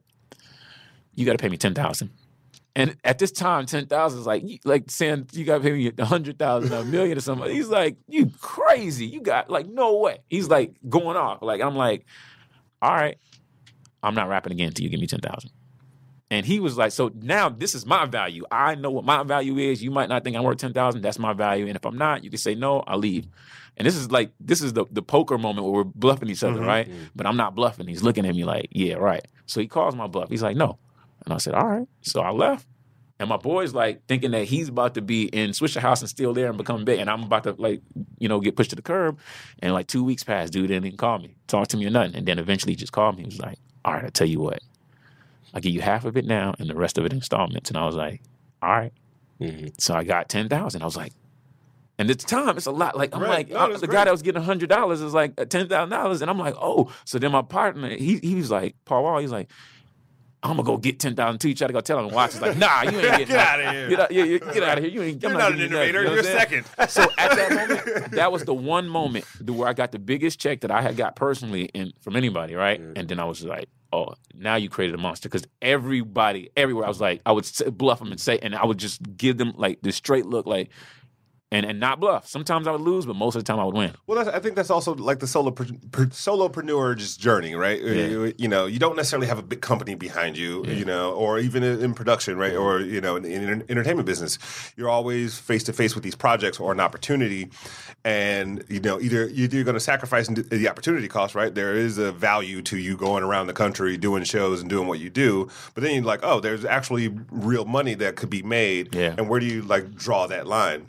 You got to pay me ten thousand dollars. And at this time, ten thousand dollars is like, like saying you got to pay me one hundred thousand dollars, a million or something. He's like, you crazy. You got, like, no way. He's like going off. Like, I'm like, all right, I'm not rapping again until you give me ten thousand dollars. And he was like, so now this is my value. I know what my value is. You might not think I'm worth ten thousand dollars. That's my value. And if I'm not, you can say no, I'll leave. And this is like, this is the, the poker moment where we're bluffing each other, mm-hmm. right? Mm-hmm. But I'm not bluffing. He's looking at me like, yeah, right. So he calls my bluff. He's like, no. And I said, all right. So I left. And my boy's like thinking that he's about to be in Swisher House and still there and become big. And I'm about to, like, you know, get pushed to the curb. And like two weeks passed, dude didn't even call me, talk to me or nothing. And then eventually he just called me. He was like, all right, I'll tell you what. I'll give you half of it now and the rest of it installments. And I was like, all right. Mm-hmm. So I got ten thousand dollars. I was like, and at the time, it's a lot. Like, I'm right. like, no, the great. guy that was getting one hundred dollars is like ten thousand dollars. And I'm like, oh. So then my partner, he he was like, Paul Wall, he's like, I'm going to go get ten thousand dollars too. You try to go tell him and watch. It's like, nah, you ain't getting Get out of here. Get out, yeah, yeah, get out of here. You ain't, You're I'm not, not an innovator. Nothing, you know You're second. So at that moment, that was the one moment where I got the biggest check that I had got personally in, from anybody, right? Mm-hmm. And then I was like, oh, now you created a monster. Because everybody, everywhere, I was like, I would say, bluff them and say, and I would just give them like this straight look like, And and not bluff. Sometimes I would lose, but most of the time I would win. Well, that's, I think that's also like the solo per, solopreneur just journey, right? Yeah. You, you know, you don't necessarily have a big company behind you, yeah. you know, or even in, in production, right? Or, you know, in the in entertainment business. You're always face to face with these projects or an opportunity. And, you know, either you're going to sacrifice the opportunity cost, right? There is a value to you going around the country doing shows and doing what you do. But then you're like, oh, there's actually real money that could be made. Yeah. And where do you, like, draw that line? You know?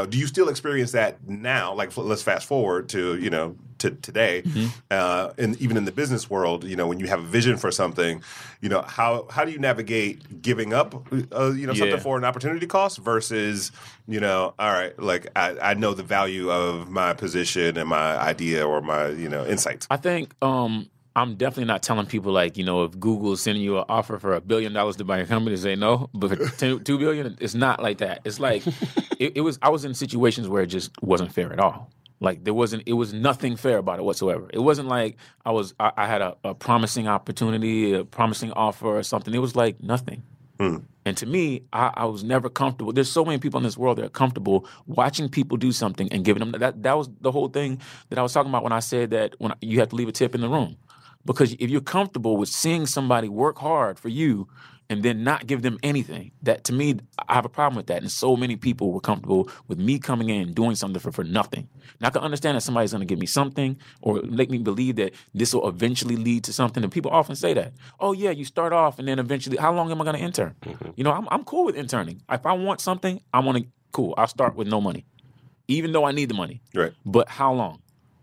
know, do you still experience that now? Like, let's fast forward to, you know, to today, mm-hmm. uh, and even in the business world, you know, when you have a vision for something, you know, how how do you navigate giving up, uh, you know, Yeah. something for an opportunity cost versus, you know, all right, like I, I know the value of my position and my idea or my, you know, insights. I think um, I'm definitely not telling people like, you know, if Google is sending you an offer for a billion dollars to buy your company, to say no. But for two, two billion, it's not like that. It's like it, it was. I was in situations where it just wasn't fair at all. Like there wasn't, it was nothing fair about it whatsoever. It wasn't like I was, I, I had a, a promising opportunity, a promising offer or something. It was like nothing. Mm. And to me, I, I was never comfortable. There's so many people in this world that are comfortable watching people do something and giving them that. That was the whole thing that I was talking about when I said that when you have to leave a tip in the room. Because if you're comfortable with seeing somebody work hard for you and then not give them anything, that to me, I have a problem with that. And so many people were comfortable with me coming in and doing something for, for nothing. And I can understand that somebody's going to give me something or make me believe that this will eventually lead to something. And people often say that. Oh, yeah, you start off and then eventually, how long am I going to intern? Mm-hmm. You know, I'm, I'm cool with interning. If I want something, I want to, cool, I'll start with no money, even though I need the money. Right. But how long?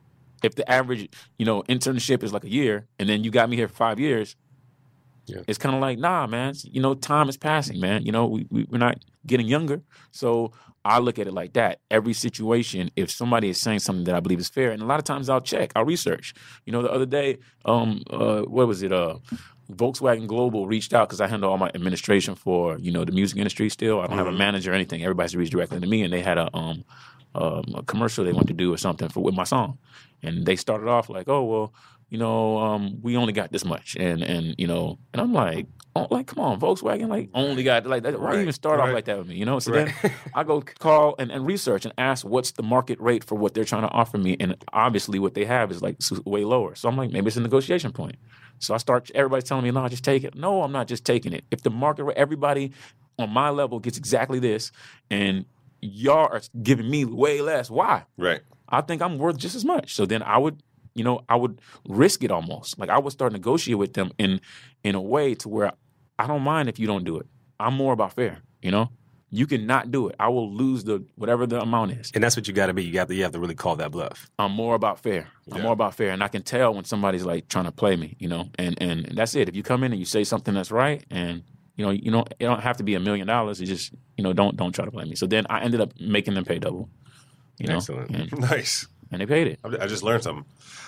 If the average, you know, internship is like a year and then you got me here for five years, yeah. It's kind of like, nah, man, you know, time is passing, man. You know, we, we, we're not getting younger. So I look at it like that. Every situation, if somebody is saying something that I believe is fair, and a lot of times I'll check, I'll research. You know, the other day, um, uh, what was it? Uh, Volkswagen Global reached out because I handle all my administration for, you know, the music industry still. I don't mm-hmm. have a manager or anything. Everybody's reached directly to me, and they had a um, um, a commercial they wanted to do or something for with my song. And they started off like, oh, well, you know, um, we only got this much. And, and you know, and I'm like, oh, like, come on, Volkswagen, like, only got, like, that. Why right. even start right. off like that with me, you know? So right. then I go call and, and research and ask what's the market rate for what they're trying to offer me. And obviously what they have is, like, way lower. So I'm like, maybe it's a negotiation point. So I start, everybody's telling me, no, just take it. No, I'm not just taking it. If the market rate, everybody on my level gets exactly this, and y'all are giving me way less, why? Right. I think I'm worth just as much. So then I would, you know, I would risk it almost. Like I would start to negotiate with them in in a way to where I don't mind if you don't do it. I'm more about fair, you know? You can not do it. I will lose the whatever the amount is. And that's what you got to be. You have to, you have to really call that bluff. I'm more about fair. I'm yeah. more about fair. And I can tell when somebody's like trying to play me, you know? And, and and that's it. If you come in and you say something that's right and you know, you don't, it don't have to be a million dollars. You just, you know, don't don't try to play me. So then I ended up making them pay double. You know? Excellent. And, nice. And they paid it. I just learned something.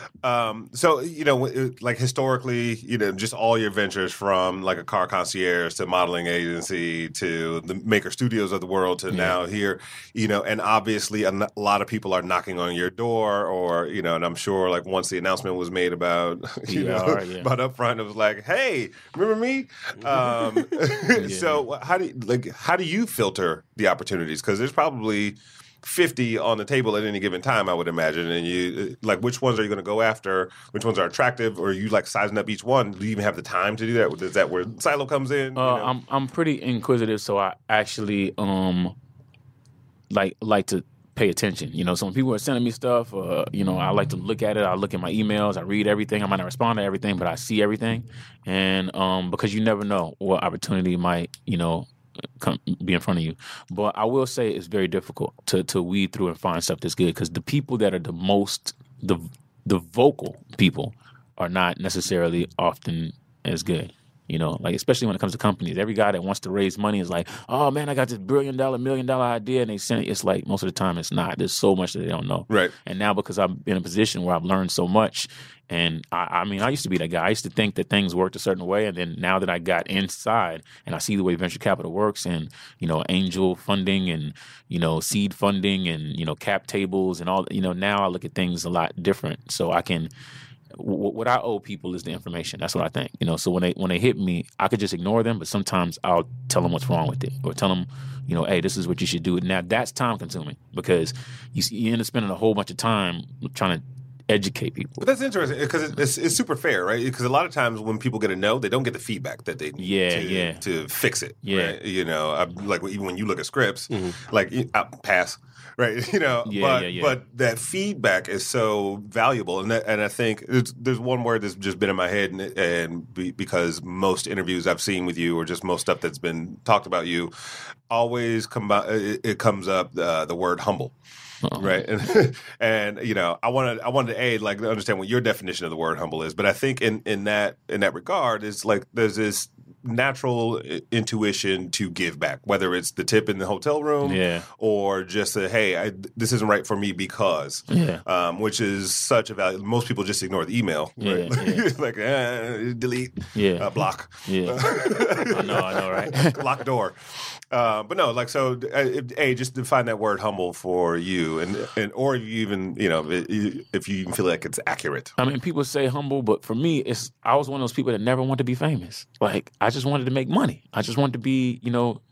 Um, so, you know, like historically, you know, just all your ventures from like a car concierge to modeling agency to the maker studios of the world to yeah. now here, you know, and obviously a lot of people are knocking on your door or, you know, and I'm sure like once the announcement was made about, you yeah, know, right, yeah. about Upfront, it was like, hey, remember me? Um, yeah. So how do you, like, how do you filter the opportunities? Because there's probably fifty on the table at any given time, I would imagine. And you like, which ones are you going to go after? Which ones are attractive? Or are you like sizing up each one? Do you even have the time to do that? Is that where Silo comes in? Uh, you know? I'm I'm pretty inquisitive, so I actually um like like to pay attention. You know, so when people are sending me stuff, uh, you know, I like to look at it. I look at my emails. I read everything. I might not respond to everything, but I see everything. And um, because you never know what opportunity might, you know, come be in front of you. But I will say it's very difficult to to weed through and find stuff that's good because the people that are the most the the vocal people are not necessarily often as good. You know, like especially when it comes to companies, every guy that wants to raise money is like, "Oh man, I got this billion dollar, million dollar idea," and they send it. It's like most of the time it's not. There's so much that they don't know. Right. And now because I'm in a position where I've learned so much, and I, I mean, I used to be that guy. I used to think that things worked a certain way, and then now that I got inside and I see the way venture capital works, and you know, angel funding, and you know, seed funding, and you know, cap tables, and all. You know, now I look at things a lot different, so I can. What I owe people is the information. That's what I think. You know, so when they when they hit me, I could just ignore them, but sometimes I'll tell them what's wrong with it, or tell them, you know, hey, this is what you should do. Now that's time consuming because you see, you end up spending a whole bunch of time trying to educate people. But that's interesting because it's, it's, it's super fair, right? Because a lot of times when people get a no, they don't get the feedback that they need Yeah, to, yeah. to fix it. Yeah. Right? You know, I, like even when you look at scripts, like I pass, right? You know, Yeah, but yeah, yeah. but that feedback is so valuable, and that, and I think it's, there's one word that's just been in my head, and, and be, because most interviews I've seen with you, or just most stuff that's been talked about you, always come it, it comes up uh, the word humble. Uh-uh. Right, and, and you know, I wanted I wanted to aid like understand what your definition of the word humble is, but I think in, in that in that regard is like there's this natural intuition to give back, whether it's the tip in the hotel room, Yeah. or just a hey, I, this isn't right for me because, Yeah. um, which is such a value. Most people just ignore the email, right? Yeah, yeah. like eh, delete, Yeah. uh, block, Yeah. I know, I know, right? lock door. Uh, but no, like so. Uh, a just define that word humble for you, and and or if you even you know if you even feel like it's accurate. I mean, people say humble, but for me, it's I was one of those people that never wanted to be famous. Like, I just wanted to make money. I just wanted to be, you know,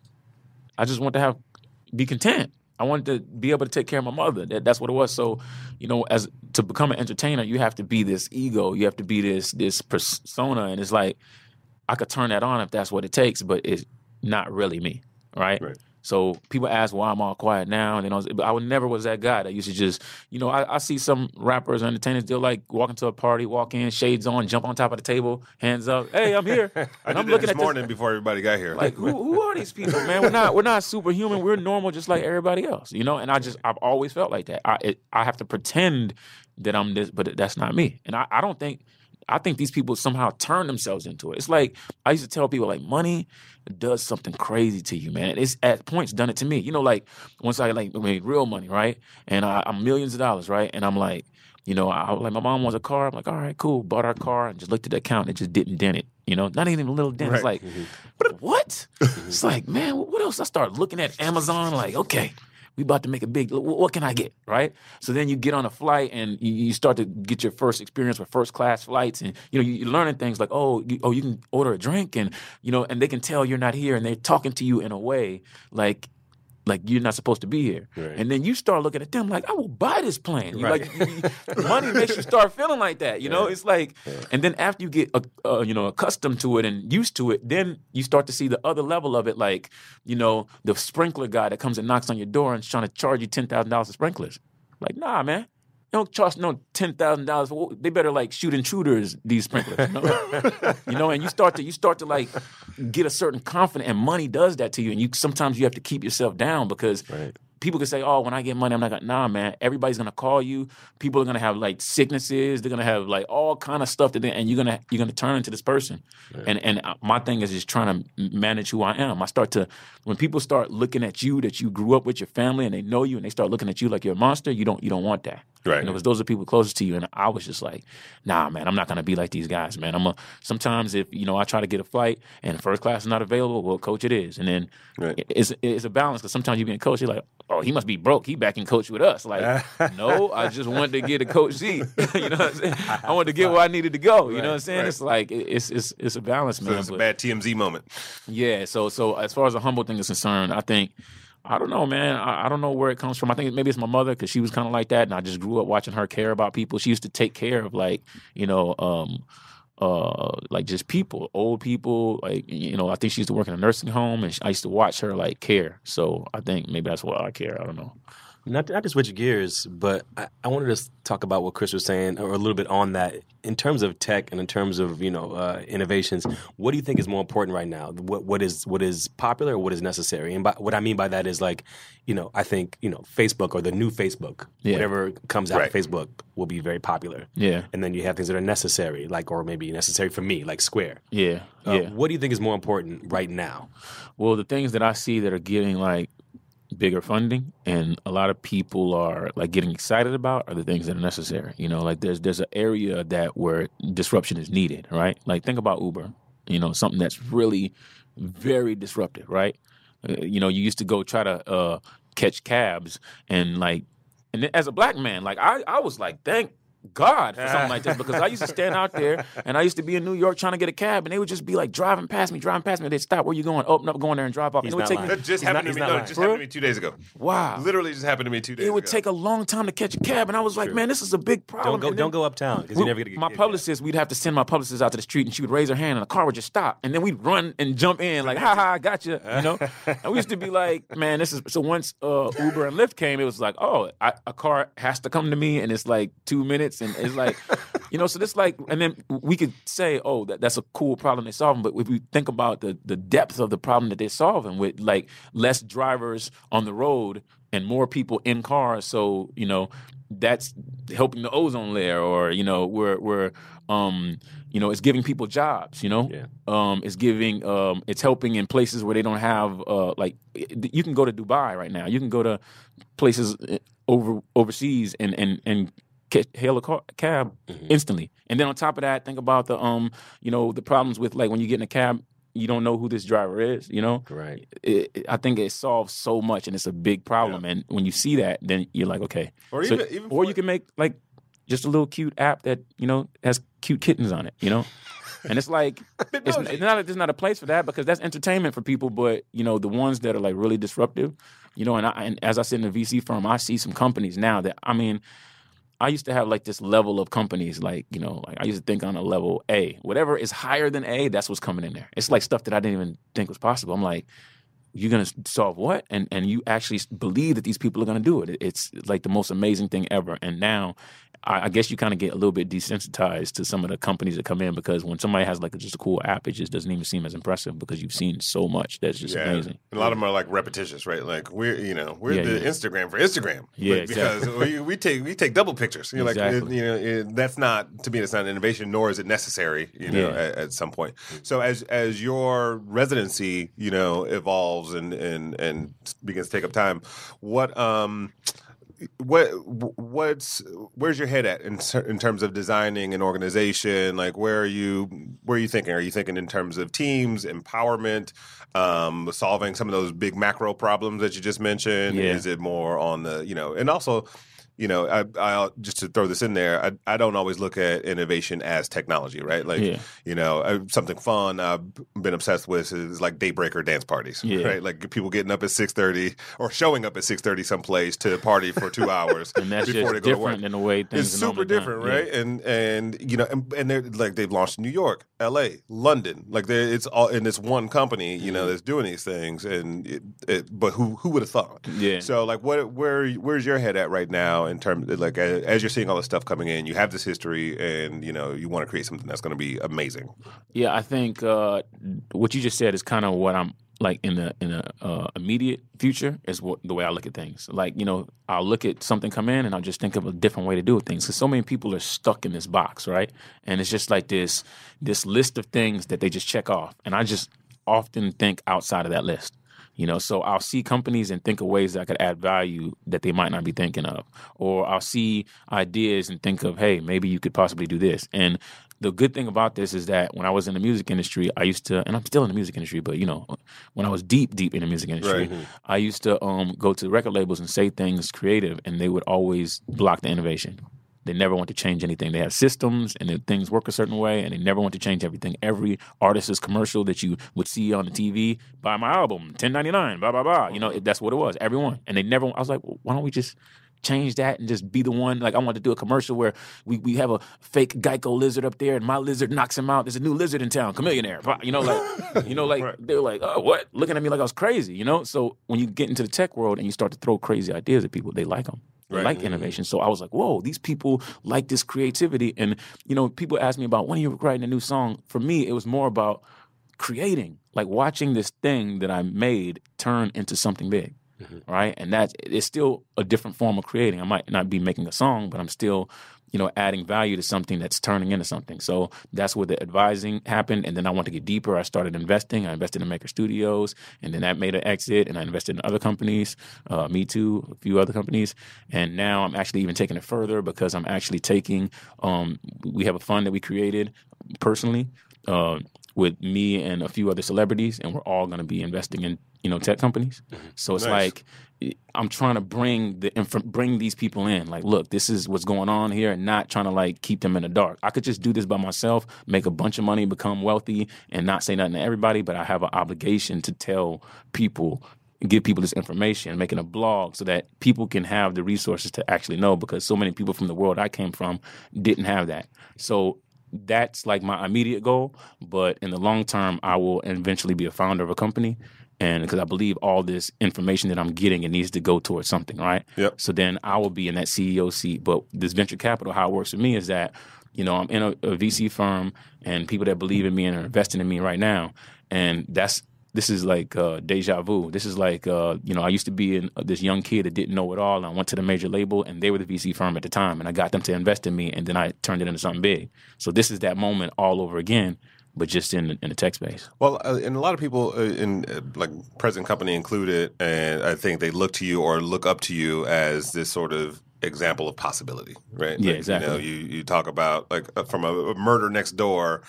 I just wanted to have be content. I wanted to be able to take care of my mother. That, that's what it was. So, you know, as to become an entertainer, you have to be this ego. You have to be this this persona, and it's like I could turn that on if that's what it takes, but it's not really me, right? Right. So people ask why I'm all quiet now, and then I, was, but I would never was that guy that used to just, you know, I, I see some rappers and entertainers, they'll like walk into a party, walk in, shades on, jump on top of the table, hands up, hey, I'm here. I And did I'm that looking this at morning this, before everybody got here. like, who, who are these people, man? We're not we're not superhuman. We're normal, just like everybody else, you know. And I just I've always felt like that. I it, I have to pretend that I'm this, but that's not me. And I, I don't think. I think these people somehow turn themselves into it. It's like I used to tell people, like, money does something crazy to you, man. It's at points done it to me. You know, like once I like made real money, right, and I, I'm millions of dollars, right, and I'm like, you know, I like my mom wants a car. I'm like, all right, cool. Bought our car and just looked at the account and it just didn't dent it. You know, not even a little dent. It's Right. like, but what? It's like, man, what else? I start looking at Amazon, like, okay. We about to make a big, what can I get, right? So then you get on a flight and you, you start to get your first experience with first class flights, and you know you, you're learning things like, oh, you, oh, you can order a drink, and you know, and they can tell you're not here, and they're talking to you in a way like, like you're not supposed to be here. Right. And then you start looking at them like, I will buy this plane. You Right. like you, you, money makes you start feeling like that, you know? Yeah. It's like, Yeah. and then after you get uh, uh, you know accustomed to it and used to it, then you start to see the other level of it, like, you know, the sprinkler guy that comes and knocks on your door and is trying to charge you ten thousand dollars for sprinklers. Like, nah, man. They don't charge no ten thousand dollars. They better like shoot intruders, these sprinklers. You know? You know, and you start to you start to like get a certain confidence, and money does that to you. And you sometimes you have to keep yourself down because Right. people can say, "Oh, when I get money, I'm not gonna." Nah, man. Everybody's gonna call you. People are gonna have like sicknesses. They're gonna have like all kind of stuff that, they, and you're gonna you're gonna turn into this person. And and my thing is just trying to manage who I am. I start to when people start looking at you that you grew up with your family and they know you and they start looking at you like you're a monster. You don't you don't want that. Right. You know, because those are people closest to you. And I was just like, nah, man, I'm not gonna be like these guys, man. I'm a sometimes if you know I try to get a flight and first class is not available, well, coach, it is. And then Right. it's it's a balance because sometimes you being coach, you're like, oh, he must be broke. He back in coach with us. Like, no, I just wanted to get a coach seat. You know what I'm saying? I wanted to get where I needed to go. You Right, know what I'm saying? right. It's like it- it's it's it's a balance, So man. it's a But bad T M Z moment. yeah, so so as far as the humble thing is concerned, I think I don't know, man. I, I don't know where it comes from. I think maybe it's my mother because she was kind of like that, and I just grew up watching her care about people. She used to take care of like you know. um uh, like just people, old people, like, you know, I think she used to work in a nursing home and I used to watch her like care. So I think maybe that's why I care. I don't know. Not, not to switch gears, but I, I wanted to talk about what Chris was saying, or a little bit on that. In terms of tech and in terms of you know uh, innovations, what do you think is more important right now? What what is what is popular or what is necessary? And by, what I mean by that is like, you know, I think you know Facebook or the new Facebook, Yeah. whatever comes out Right. of Facebook, will be very popular. Yeah. And then you have things that are necessary, like or maybe necessary for me, like Square. Yeah. Uh, Yeah. What do you think is more important right now? Well, the things that I see that are getting like bigger funding and a lot of people are like getting excited about are the things that are necessary. You know, like there's there's an area that where disruption is needed, right? Like think about Uber, you know, something that's really very disruptive, right? Uh, you know, you used to go try to uh, catch cabs and like, and then as a black man, like I, I was like, thank God for something like this, because I used to stand out there and I used to be in New York trying to get a cab, and they would just be like driving past me, driving past me. They'd stop. Where you going? Open up, going there and drive off. He's and it would not take lying. me, That just He's happened not- to me. he's No, not it just lying. happened to me two days ago. wow. Literally just happened to me two days It would ago. take a long time to catch a cab, and I was like, man, this is a big problem. Don't go. And then Don't go uptown because we- you never get. my publicist, we'd have to send my publicist out to the street, and she would raise her hand, and the car would just stop, and then we'd run and jump in, like, ha ha, I got you, you know. And we used to be like, man, this is so. Once uh, Uber and Lyft came, it was like, oh, I, a car has to come to me, and it's like two minutes, and it's like, you know, so this like, and then we could say, oh, that, that's a cool problem they're solving, but if we think about the the depth of the problem that they're solving with like less drivers on the road and more people in cars, so you know that's helping the ozone layer, or you know we're we're um you know it's giving people jobs, you know, Yeah. um it's giving um it's helping in places where they don't have uh like you can go to Dubai right now, you can go to places over overseas and and and ca- hail a car, cab Mm-hmm. instantly, and then on top of that, think about the um you know the problems with like when you get in a cab, you don't know who this driver is, you know. Right. It, it- I think it solves so much, and it's a big problem. And when you see that, then you're like, okay. Or So- even, even or for- you can make like just a little cute app that you know has cute kittens on it, you know. And it's like it's, Bitmoji. it's not there's not a place for that because that's entertainment for people. But you know the ones that are like really disruptive, you know. And, I, and as I said in the V C firm, I see some companies now that I mean. I used to have like this level of companies, like, you know, like I used to think on a level A. Whatever is higher than A, that's what's coming in there. It's like stuff that I didn't even think was possible. I'm like, you're going to solve what? And and you actually believe that these people are going to do it. It's like the most amazing thing ever. And now I, I guess you kind of get a little bit desensitized to some of the companies that come in because when somebody has like just a cool app, it just doesn't even seem as impressive because you've seen so much that's just Yeah. amazing. And a lot of them are like repetitious, right? Like we're, you know, we're Yeah, the yeah. Instagram for Instagram. Yeah, But because exactly. we, we take we take double pictures. You're like, Exactly. you know, it, that's not to me. That's not an innovation, nor is it necessary. You know, Yeah. at, at some point. So as as your residency, you know, evolves and and and begins to take up time, what um. What what's where's your head at in ter- in terms of designing an organization? Like where are you where are you thinking? Are you thinking in terms of teams, empowerment, um, solving some of those big macro problems that you just mentioned? Yeah. Is it more on the you know? And also, you know, I I just to throw this in there, I I don't always look at innovation as technology, right? Like Yeah. you know, uh, something fun I've been obsessed with is like daybreaker dance parties, Yeah. right? Like people getting up at six thirty or showing up at six thirty someplace to party for two hours And that's before just they go to work. different than the way things It's are super normally done. different, Yeah. right? And and you know, and, and they're like they've launched in New York, L A, London. Like they it's all in this one company, you know, that's doing these things. And it, it, but who who would have thought? Yeah. So like, what where where's your head at right now in terms of like as, as you're seeing all this stuff coming in, you have this history, and you know you want to create something that's going to be amazing. Yeah, I think uh, what you just said is kind of what I'm like in the in the uh, immediate future is what the way I look at things. Like you know, I'll look at something come in and I'll just think of a different way to do things because so many people are stuck in this box, right? And it's just like this this list of things that they just check off, and I just often think outside of that list. You know, so I'll see companies and think of ways that I could add value that they might not be thinking of. Or I'll see ideas and think of, hey, maybe you could possibly do this. And the good thing about this is that when I was in the music industry, I used to, and I'm still in the music industry, but you know, when I was deep, deep in the music industry, Right. I used to um, go to record labels and say things creative, and they would always block the innovation. They never want to change anything. They have systems and the things work a certain way, and they never want to change everything. Every artist's commercial that you would see on the T V, buy my album, ten ninety-nine, blah, blah, blah. You know, it, that's what it was, everyone. And they never, I was like, well, why don't we just change that and just be the one? Like, I want to do a commercial where we, we have a fake Geico lizard up there, and my lizard knocks him out. There's a new lizard in town, Chameleonaire. You know, like, you know, like Right. they were like, oh, what? Looking at me like I was crazy, you know? So when you get into the tech world and you start to throw crazy ideas at people, they like them. They Right. like innovation. So I was like, whoa, these people like this creativity. And, you know, people ask me about when are you writing a new song? For me, it was more about creating, like watching this thing that I made turn into something big. Mm-hmm. Right. And that it's still a different form of creating. I might not be making a song, but I'm still, you know, adding value to something that's turning into something. So that's where the advising happened. And then I wanted to get deeper. I started investing. I invested in Maker Studios, and then that made an exit. And I invested in other companies, uh, Me Too, a few other companies. And now I'm actually even taking it further because I'm actually taking, um, we have a fund that we created personally uh, with me and a few other celebrities, and we're all going to be investing in, you know, tech companies. So it's Nice. like I'm trying to bring the inf- bring these people in. Like, look, this is what's going on here, and not trying to like keep them in the dark. I could just do this by myself, make a bunch of money, become wealthy, and not say nothing to everybody. But I have an obligation to tell people, give people this information, making a blog so that people can have the resources to actually know. Because so many people from the world I came from didn't have that. So that's like my immediate goal. But in the long term, I will eventually be a founder of a company. And because I believe all this information that I'm getting, it needs to go towards something, right? Yep. So then I will be in that C E O seat. But this venture capital, how it works for me is that, you know, I'm in a, a V C firm and people that believe in me and are investing in me right now. And that's this is like uh, deja vu. This is like, uh, you know, I used to be in, uh, this young kid that didn't know it all. And I went to the major label and they were the V C firm at the time. And I got them to invest in me. And then I turned it into something big. So this is that moment all over again, but just in the, in the tech space. Well, uh, and a lot of people, uh, in uh, like present company included, and I think they look to you or look up to you as this sort of example of possibility, right? Yeah, like, exactly. You know, you, you talk about like uh, from a, a murder next door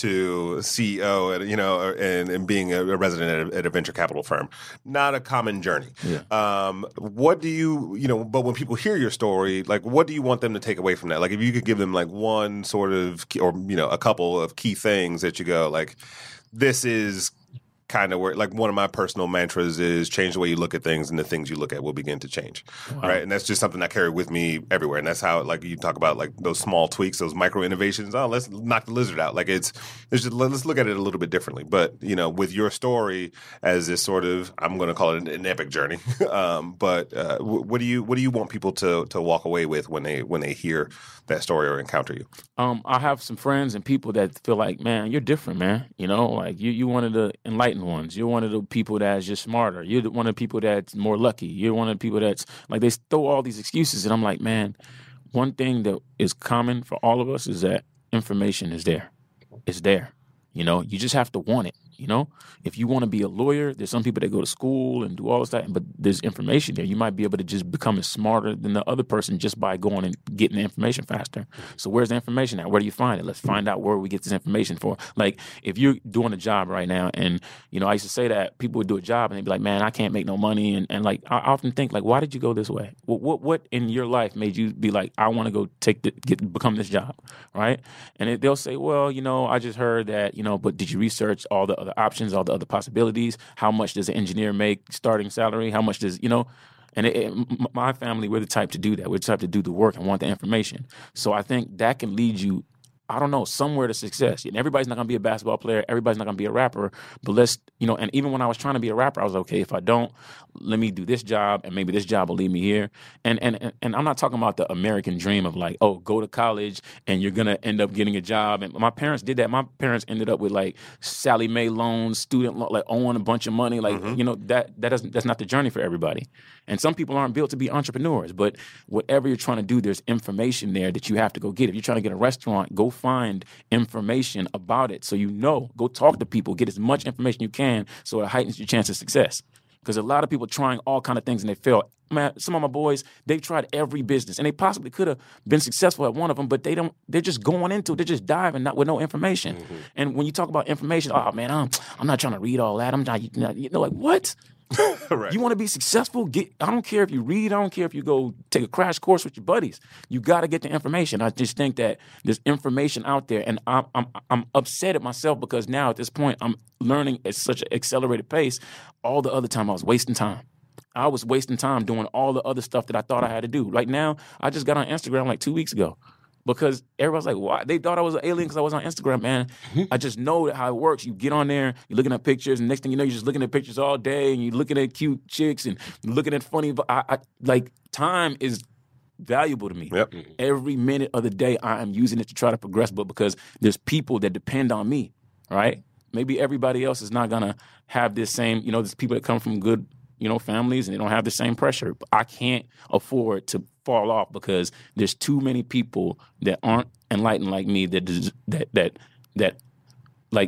to C E O, and you know, and, and being a, a resident at a, at a venture capital firm. Not a common journey. Yeah. Um, what do you, you know? But when people hear your story, like, what do you want them to take away from that? Like, if you could give them like one sort of, key, or you know, a couple of key things that you go like, this is kind of where, like, one of my personal mantras is change the way you look at things and the things you look at will begin to change. Wow. Right. And that's just something I carry with me everywhere. And that's how, like, you talk about like those small tweaks, those micro innovations. Oh, let's knock the lizard out. Like it's, it's just, let's look at it a little bit differently. But, you know, with your story as this sort of, I'm going to call it an, an epic journey. um, but uh, what do you, what do you want people to, to walk away with when they, when they hear that story or encounter you? Um, I have some friends and people that feel like, man, you're different, man. You know, like you, you one of the enlightened ones. You're one of the people that's just smarter. You're one of the people that's more lucky. You're one of the people that's like, they throw all these excuses. And I'm like, man, one thing that is common for all of us is that information is there. It's there. You know, you just have to want it. You know, if you want to be a lawyer, there's some people that go to school and do all this stuff, but there's information there. You might be able to just become as smarter than the other person just by going and getting the information faster. So where's the information at? Where do you find it? Let's find out where we get this information for. Like if you're doing a job right now and, you know, I used to say that people would do a job and they'd be like, man, I can't make no money. And, and like, I often think like, why did you go this way? What, what, what in your life made you be like, I want to go take the, get, become this job. Right. And it, they'll say, well, you know, I just heard that, you know, but did you research all the other options, all the other possibilities? How much does an engineer make starting salary? How much does, you know, and it, it, my family, we're the type to do that. We're the type to do the work and want the information. So I think that can lead you, I don't know, somewhere to success. And everybody's not going to be a basketball player. Everybody's not going to be a rapper. But let's, you know, and even when I was trying to be a rapper, I was like, okay, if I don't, let me do this job and maybe this job will lead me here. And and and I'm not talking about the American dream of like, oh, go to college and you're going to end up getting a job. And my parents did that. My parents ended up with like Sally Mae loans, student loan, like owing a bunch of money. Like, mm-hmm. you know, that that doesn't that's not the journey for everybody. And some people aren't built to be entrepreneurs. But whatever you're trying to do, there's information there that you have to go get. If you're trying to get a restaurant, go find information about it so you know. Go talk to people. Get as much information you can so it heightens your chance of success. Because a lot of people trying all kind of things and they fail. Man, some of my boys, they've tried every business and they possibly could have been successful at one of them, but they don't. They're just going into it. They're just diving not with no information. Mm-hmm. And when you talk about information, oh man, I'm I'm not trying to read all that. I'm not. You know, like what? Right. You want to be successful? Get. I don't care if you read. I don't care if you go take a crash course with your buddies. You got to get the information. I just think that there's information out there, and I'm I'm I'm upset at myself because now at this point I'm learning at such an accelerated pace. All the other time I was wasting time. I was wasting time doing all the other stuff that I thought I had to do. Right now, I just got on Instagram like two weeks ago. Because everybody's like, why? They thought I was an alien because I was on Instagram, man. I just know how it works. You get on there, you're looking at pictures, and next thing you know, you're just looking at pictures all day, and you're looking at cute chicks, and you're looking at funny. I, I, like, time is valuable to me. Yep. Every minute of the day, I am using it to try to progress, but because there's people that depend on me, right? Maybe everybody else is not going to have this same, you know, there's people that come from good, you know, families, and they don't have the same pressure. But I can't afford to fall off because there's too many people that aren't enlightened like me that that that that like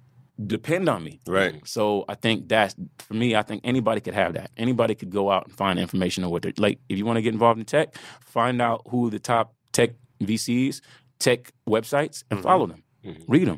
depend on me. Right. So I think that's for me. I think anybody could have that. Anybody could go out and find information on what they're like. If you want to get involved in tech, find out who the top tech V Cs, tech websites, and mm-hmm. follow them. Mm-hmm. Read them.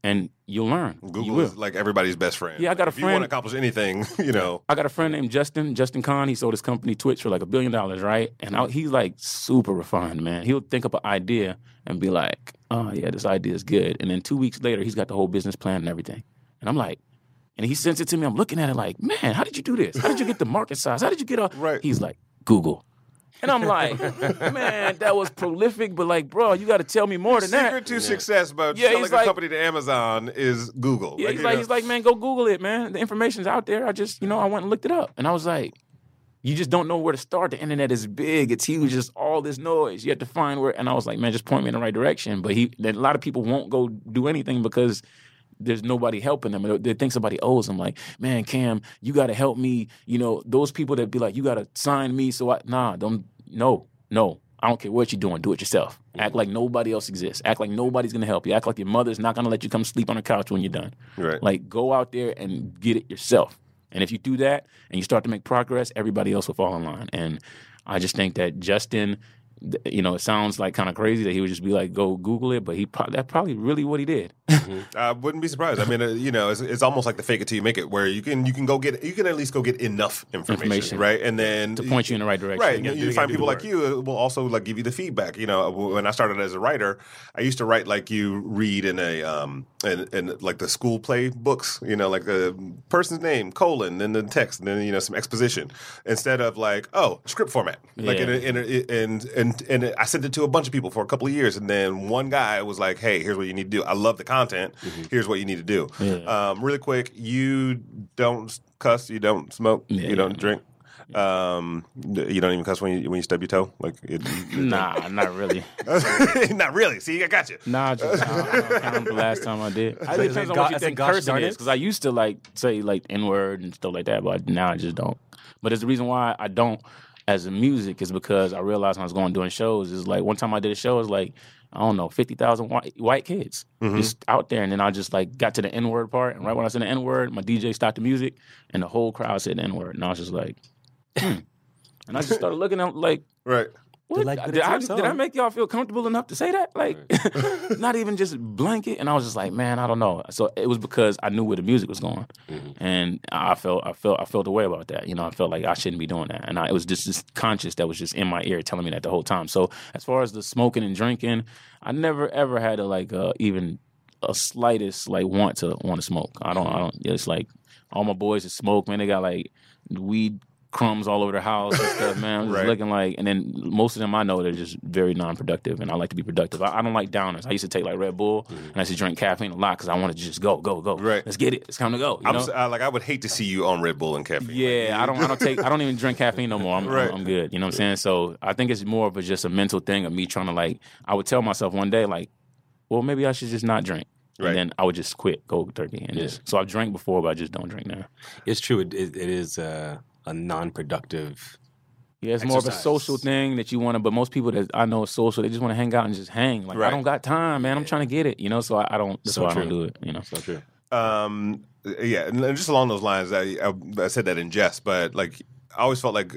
and you'll learn. Google you will. is like everybody's best friend. Yeah, I got a if you want friend- to accomplish anything, you know. I got a friend named Justin, Justin Kahn. He sold his company Twitch for like a billion dollars, right? And I, he's like super refined, man. He'll think up an idea and be like, oh, yeah, this idea is good. And then two weeks later, he's got the whole business plan and everything. And I'm like, and he sends it to me. I'm looking at it like, man, how did you do this? How did you get the market size? How did you get all? Right. He's like, Google. And I'm like, man, that was prolific, but like, bro, you got to tell me more than that. Secret to success about Yeah, selling he's a like- company to Amazon is Google. Yeah, Like, he's you like, know. he's like, man, go Google it, man. The information's out there. I just, you know, I went and looked it up, and I was like, you just don't know where to start. The internet is big, it's huge, just all this noise. You have to find where. And I was like, man, just point me in the right direction. But he, then a lot of people won't go do anything because there's nobody helping them. They think somebody owes them. Like, man, Cam, you got to help me. You know, those people that be like, you got to sign me. So I, nah, don't, no, no. I don't care what you're doing. Do it yourself. Act like nobody else exists. Act like nobody's going to help you. Act like your mother's not going to let you come sleep on the couch when you're done. Right. Like, go out there and get it yourself. And if you do that and you start to make progress, everybody else will fall in line. And I just think that Justin, you know, it sounds like kind of crazy that he would just be like, go Google it, but he pro- that's probably really what he did. I wouldn't be surprised. I mean, uh, you know, it's, it's almost like the fake it till you make it, where you can you can go get you can at least go get enough information, Information. right? And then To point you in the right direction. right? You And gotta you do- find gotta do people the like work. you will also like give you the feedback. You know, when I started as a writer, I used to write like you read in a um in, in like the school play books. You know, like the person's name colon, then the text, and then you know some exposition instead of like oh script format. Like Yeah. in, a, in a, and and and I sent it to a bunch of people for a couple of years, and then one guy was like, "Hey, here's what you need to do. I love the content. Here's what you need to do." Yeah. Um, really quick, you don't cuss, you don't smoke, Yeah, you don't yeah. drink. Um, you don't even cuss when you when you stub your toe. Like, it, Nah, not really. not really. See, I got you. Nah, just, nah, I can't remember the last time I did. It is depends it on go- what you is it think gosh cursing darn is, it? because I used to like say like N word and stuff like that, but now I just don't. But it's the reason why I don't as a music is because I realized when I was going doing shows is like one time I did a show, it was like I don't know fifty thousand white, white kids just out there, and then I just like got to the N word part, and right when I said the N word, my D J stopped the music, and the whole crowd said the N word, and I was just like, hmm. And I just started looking at like. Right. What? like, but did, it's I, your did song. I make y'all feel comfortable enough to say that? Like, not even just blanket. And I was just like, man, I don't know. So it was because I knew where the music was going, and I felt, I felt, I felt a way about that. You know, I felt like I shouldn't be doing that, and I, it was just this conscious that was just in my ear telling me that the whole time. So as far as the smoking and drinking, I never ever had a like uh, even a slightest like want to want to smoke. I don't, I don't. It's like all my boys that smoke, man. They got like weed crumbs all over their house and stuff, man. I'm just Right. looking like, and then most of them I know they're just very non-productive, and I like to be productive. I, I don't like downers. I used to take like Red Bull, and I used to drink caffeine a lot because I wanted to just go, go, go. Right. Let's get it. It's time to go. You I'm know? s- I, like I would hate to see you on Red Bull and caffeine. Yeah, I don't. I don't take. I don't even drink caffeine no more. I'm, Right. I'm, I'm good. You know what I'm saying? So I think it's more of a, just a mental thing of me trying to like. I would tell myself one day like, well, maybe I should just not drink, Right. and then I would just quit cold turkey and just. So I've drank before, but I just don't drink now. It's true. It, it, it is uh, a non-productive. Yeah, it's more of a Exercise. social thing that you want to, but most people that I know is social, they just want to hang out and just hang. Like, Right. I don't got time, man. I'm trying to get it, you know, so I, I don't, that's So why I don't true. do it, you know. So true. Um, yeah, and just along those lines, I, I, I said that in jest, but like I always felt like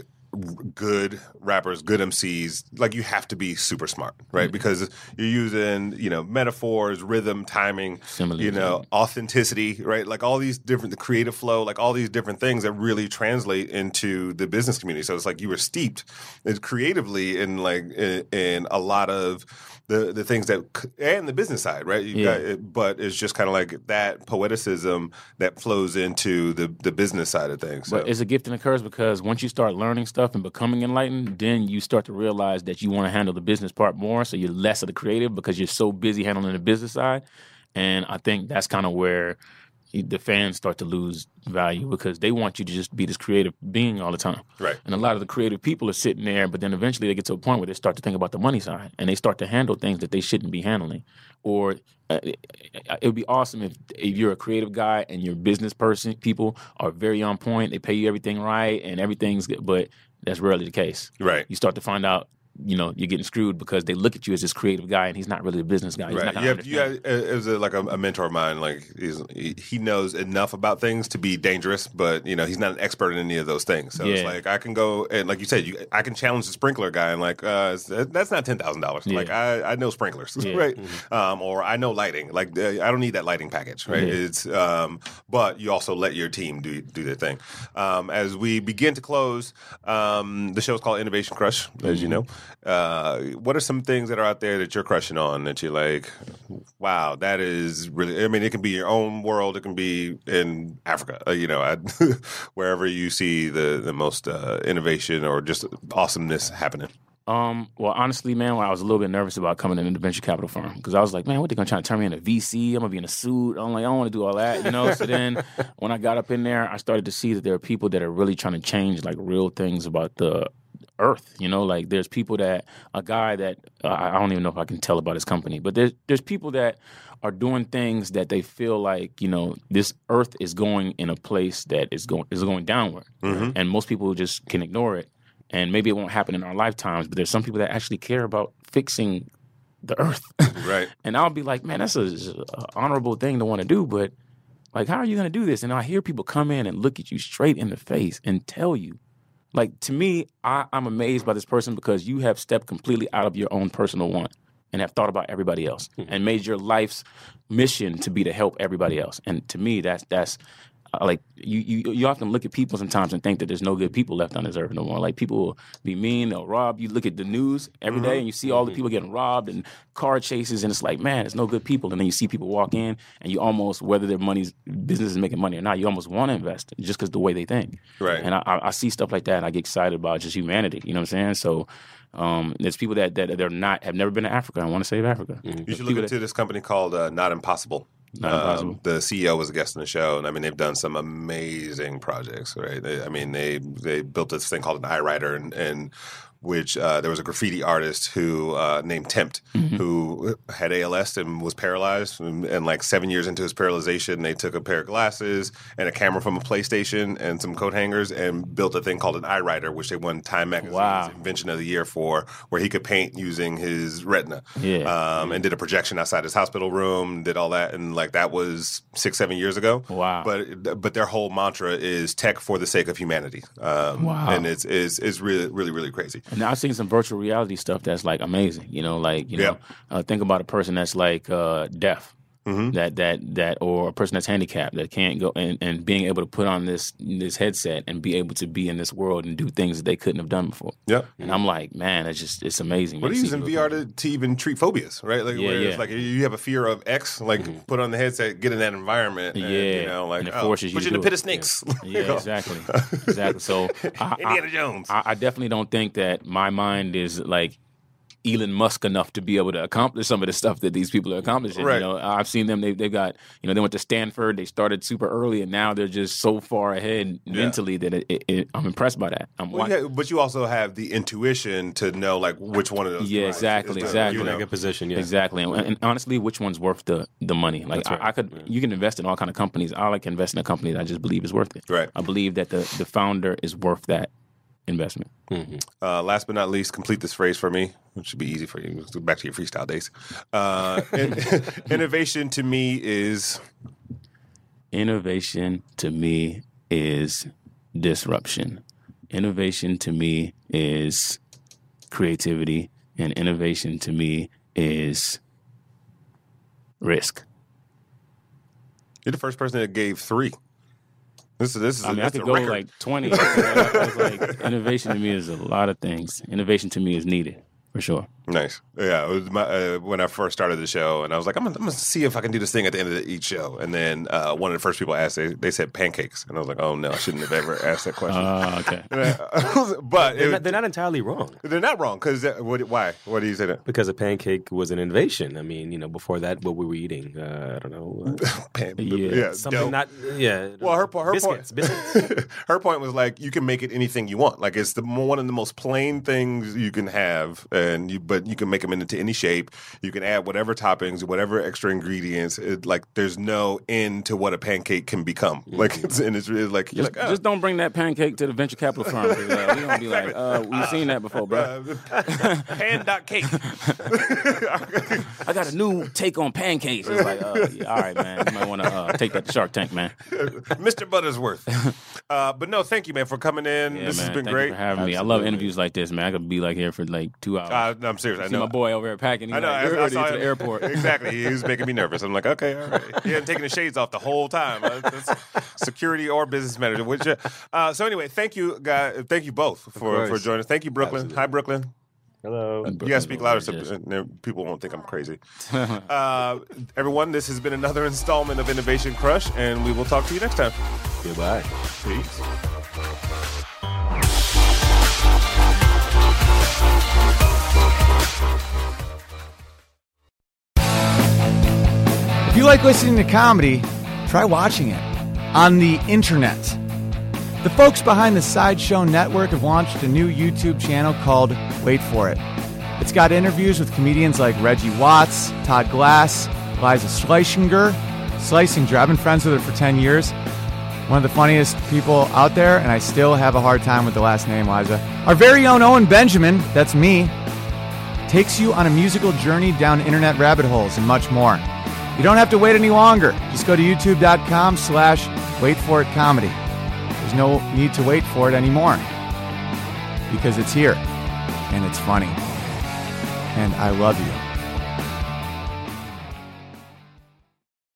good rappers, good M Cs, like you have to be super smart, right? Because you're using, you know, metaphors, rhythm, timing, Similes, you know, authenticity, right? Like all these different, the creative flow, like all these different things that really translate into the business community. So it's like you were steeped creatively in like in, in a lot of the the things that and the business side, right? You Yeah. got it, but it's just kind of like that poeticism that flows into the the business side of things. So. But it's a gift and a curse because once you start learning stuff and becoming enlightened, then you start to realize that you want to handle the business part more. So you're less of the creative because you're so busy handling the business side. And I think that's kind of where the fans start to lose value because they want you to just be this creative being all the time. Right. And a lot of the creative people are sitting there, but then eventually they get to a point where they start to think about the money side and they start to handle things that they shouldn't be handling. Or uh, it, it would be awesome if, if you're a creative guy and your business person, people are very on point. They pay you everything right and everything's good, but that's rarely the case. Right. You start to find out you know, you're getting screwed because they look at you as this creative guy and he's not really a business guy. He's Right. not You gonna have, you have, it was a, like a, a mentor of mine. Like he's, he he knows enough about things to be dangerous, but you know he's not an expert in any of those things. So it's Yeah. like I can go and like you said, you, I can challenge the sprinkler guy and like uh, that's not ten thousand dollars. Yeah. Like I, I know sprinklers, Yeah. right? Um, or I know lighting. Like uh, I don't need that lighting package, right? Yeah. It's um, but you also let your team do do their thing. Um, as we begin to close, um, the show's called Innovation Crush, as you know. Uh, what are some things that are out there that you're crushing on that you're like, wow, that is really, I mean, it can be your own world. It can be in Africa, uh, you know, I, wherever you see the, the most uh, innovation or just awesomeness happening. Um, well, honestly, man, I was a little bit nervous about coming into the venture capital firm because I was like, man, what they gonna try to turn me into V C? I'm gonna be in a suit. I'm like, I don't want to do all that, you know. So then, when I got up in there, I started to see that there are people that are really trying to change like real things about the earth. You know, like there's people that a guy that uh, I don't even know if I can tell about his company, but there's there's people that are doing things that they feel like, you know, this earth is going in a place that is going is going downward, Mm-hmm. and most people just can ignore it. And maybe it won't happen in our lifetimes, but there's some people that actually care about fixing the earth. Right. And I'll be like, man, that's an honorable thing to want to do, but like, how are you going to do this? And I hear people come in and look at you straight in the face and tell you. Like, to me, I, I'm amazed by this person because you have stepped completely out of your own personal want and have thought about everybody else mm-hmm. and made your life's mission to be to help everybody else. And to me, that's that's uh, like you, you you often look at people sometimes and think that there's no good people left on this earth no more. Like people will be mean, they'll rob. You look at the news every day and you see all the people getting robbed and car chases, and it's like, man, there's no good people. And then you see people walk in and you almost, whether their money's business is making money or not, you almost want to invest just because the way they think. Right. And I, I see stuff like that and I get excited about just humanity. You know what I'm saying? So um, there's people that that they're not have never been to Africa and want to save Africa. You should look into this company called uh, Not Impossible. Not Impossible. Um, the C E O was a guest on the show, and I mean they've done some amazing projects, right? They, I mean they they built this thing called an iWriter, and, and which uh, there was a graffiti artist who uh, named Tempt, mm-hmm. who had A L S and was paralyzed, and, and like seven years into his paralyzation, they took a pair of glasses and a camera from a PlayStation and some coat hangers and built a thing called an iWriter, which they won Time Magazine's wow. Invention of the Year for, where he could paint using his retina, yeah. um, and did a projection outside his hospital room, did all that, and like that was six, seven years ago. Wow! But but their whole mantra is tech for the sake of humanity. Um, wow! And it's is is really really really crazy. And I've seen some virtual reality stuff that's like amazing. You know, like you know, yep. uh, think about a person that's like uh, deaf. Mm-hmm. That that that or a person that's handicapped that can't go and, and being able to put on this this headset and be able to be in this world and do things that they couldn't have done before. Yep. And I'm like, man, it's just it's amazing. What are you using V R to, to even treat phobias, right? Like yeah, where yeah. it's like you have a fear of X, like mm-hmm. put on the headset, get in that environment, and, yeah, you know, like and it oh, forces put you you in to a pit it. of snakes. Yeah, yeah exactly, exactly. So I, Indiana I, Jones. I, I definitely don't think that my mind is like Elon Musk enough to be able to accomplish some of the stuff that these people are accomplishing. Right. You know, I've seen them. They, they've got, you know, they went to Stanford. They started super early, and now they're just so far ahead yeah. mentally that it, it, it, I'm impressed by that. I'm well, yeah, but you also have the intuition to know like which one of those. Yeah, exactly, is exactly. You're in a good position. Yeah, exactly. And, and honestly, which one's worth the, the money? Like right. I, I could, yeah. you can invest in all kind of companies. I like to invest in a company that I just believe is worth it. Right. I believe that the the founder is worth that investment. Mm-hmm. Uh, last but not least, complete this phrase for me. It should be easy for you. Let's go back to your freestyle days. Uh, innovation to me is... Innovation to me is disruption. Innovation to me is creativity. And innovation to me is risk. You're the first person that gave three. This is this is. I mean, a, I could go record. like twenty. I was like, innovation to me is a lot of things. Innovation to me is needed for sure. Nice. Yeah, it was my, uh, when I first started the show, and I was like, I'm gonna, I'm gonna see if I can do this thing at the end of the, each show. And then uh, one of the first people asked, they, they said pancakes, and I was like, oh no, I shouldn't have ever asked that question. Uh, okay. but they're, it, not, they're not entirely wrong. They're not wrong because what? Why? What do you say that? Because a pancake was an innovation. I mean, you know, before that, what we were eating, uh, I don't know, uh, Pan, yeah, yeah, something dope. not, yeah. Well, her her biscuits, point, biscuits. her point was like you can make it anything you want. Like it's the one of the most plain things you can have, and you but but you can make them into any shape. You can add whatever toppings, whatever extra ingredients. It, like there's no end to what a pancake can becake. Like it's and it's really like, you're Just, like oh. just don't bring that pancake to the venture capital firm. Uh, we gonna be like, uh, we've seen that before, bro. Uh, pan dot cake. I got a new take on pancakes. It's like, uh, yeah, all right, man. You might want to uh, take that to Shark Tank, man. Mister Buttersworth. Uh, but no, thank you, man, for coming in. Yeah, this man. has been Thank great. you for having Absolutely. me. I love interviews like this, man. I could be like here for like two hours. Uh, no, I'm serious. I See know. my boy over there packing. He's I know. like, I, you're I ready saw to the him. airport. Exactly. He was making me nervous. I'm like, okay, all right. He hadn't taken the shades off the whole time. Uh, that's security or business manager. Which, uh, uh, so anyway, thank you, guys. Thank you both for, course. for joining us. Thank you, Brooklyn. Absolutely. Hi, Brooklyn. Hello. You gotta speak louder so uh, people won't think I'm crazy. Uh, everyone, this has been another installment of Innovation Crush, and we will talk to you next time. Goodbye. Peace. If you like listening to comedy, try watching it on the internet. The folks behind the Sideshow Network have launched a new YouTube channel called Wait For It. It's got interviews with comedians like Reggie Watts, Todd Glass, Liza Schlesinger. Schlesinger, I've been friends with her for ten years. One of the funniest people out there, and I still have a hard time with the last name, Liza. Our very own Owen Benjamin, that's me, takes you on a musical journey down internet rabbit holes and much more. You don't have to wait any longer. Just go to youtube.com slash wait for it comedy. There's no need to wait for it anymore because it's here and it's funny. And I love you.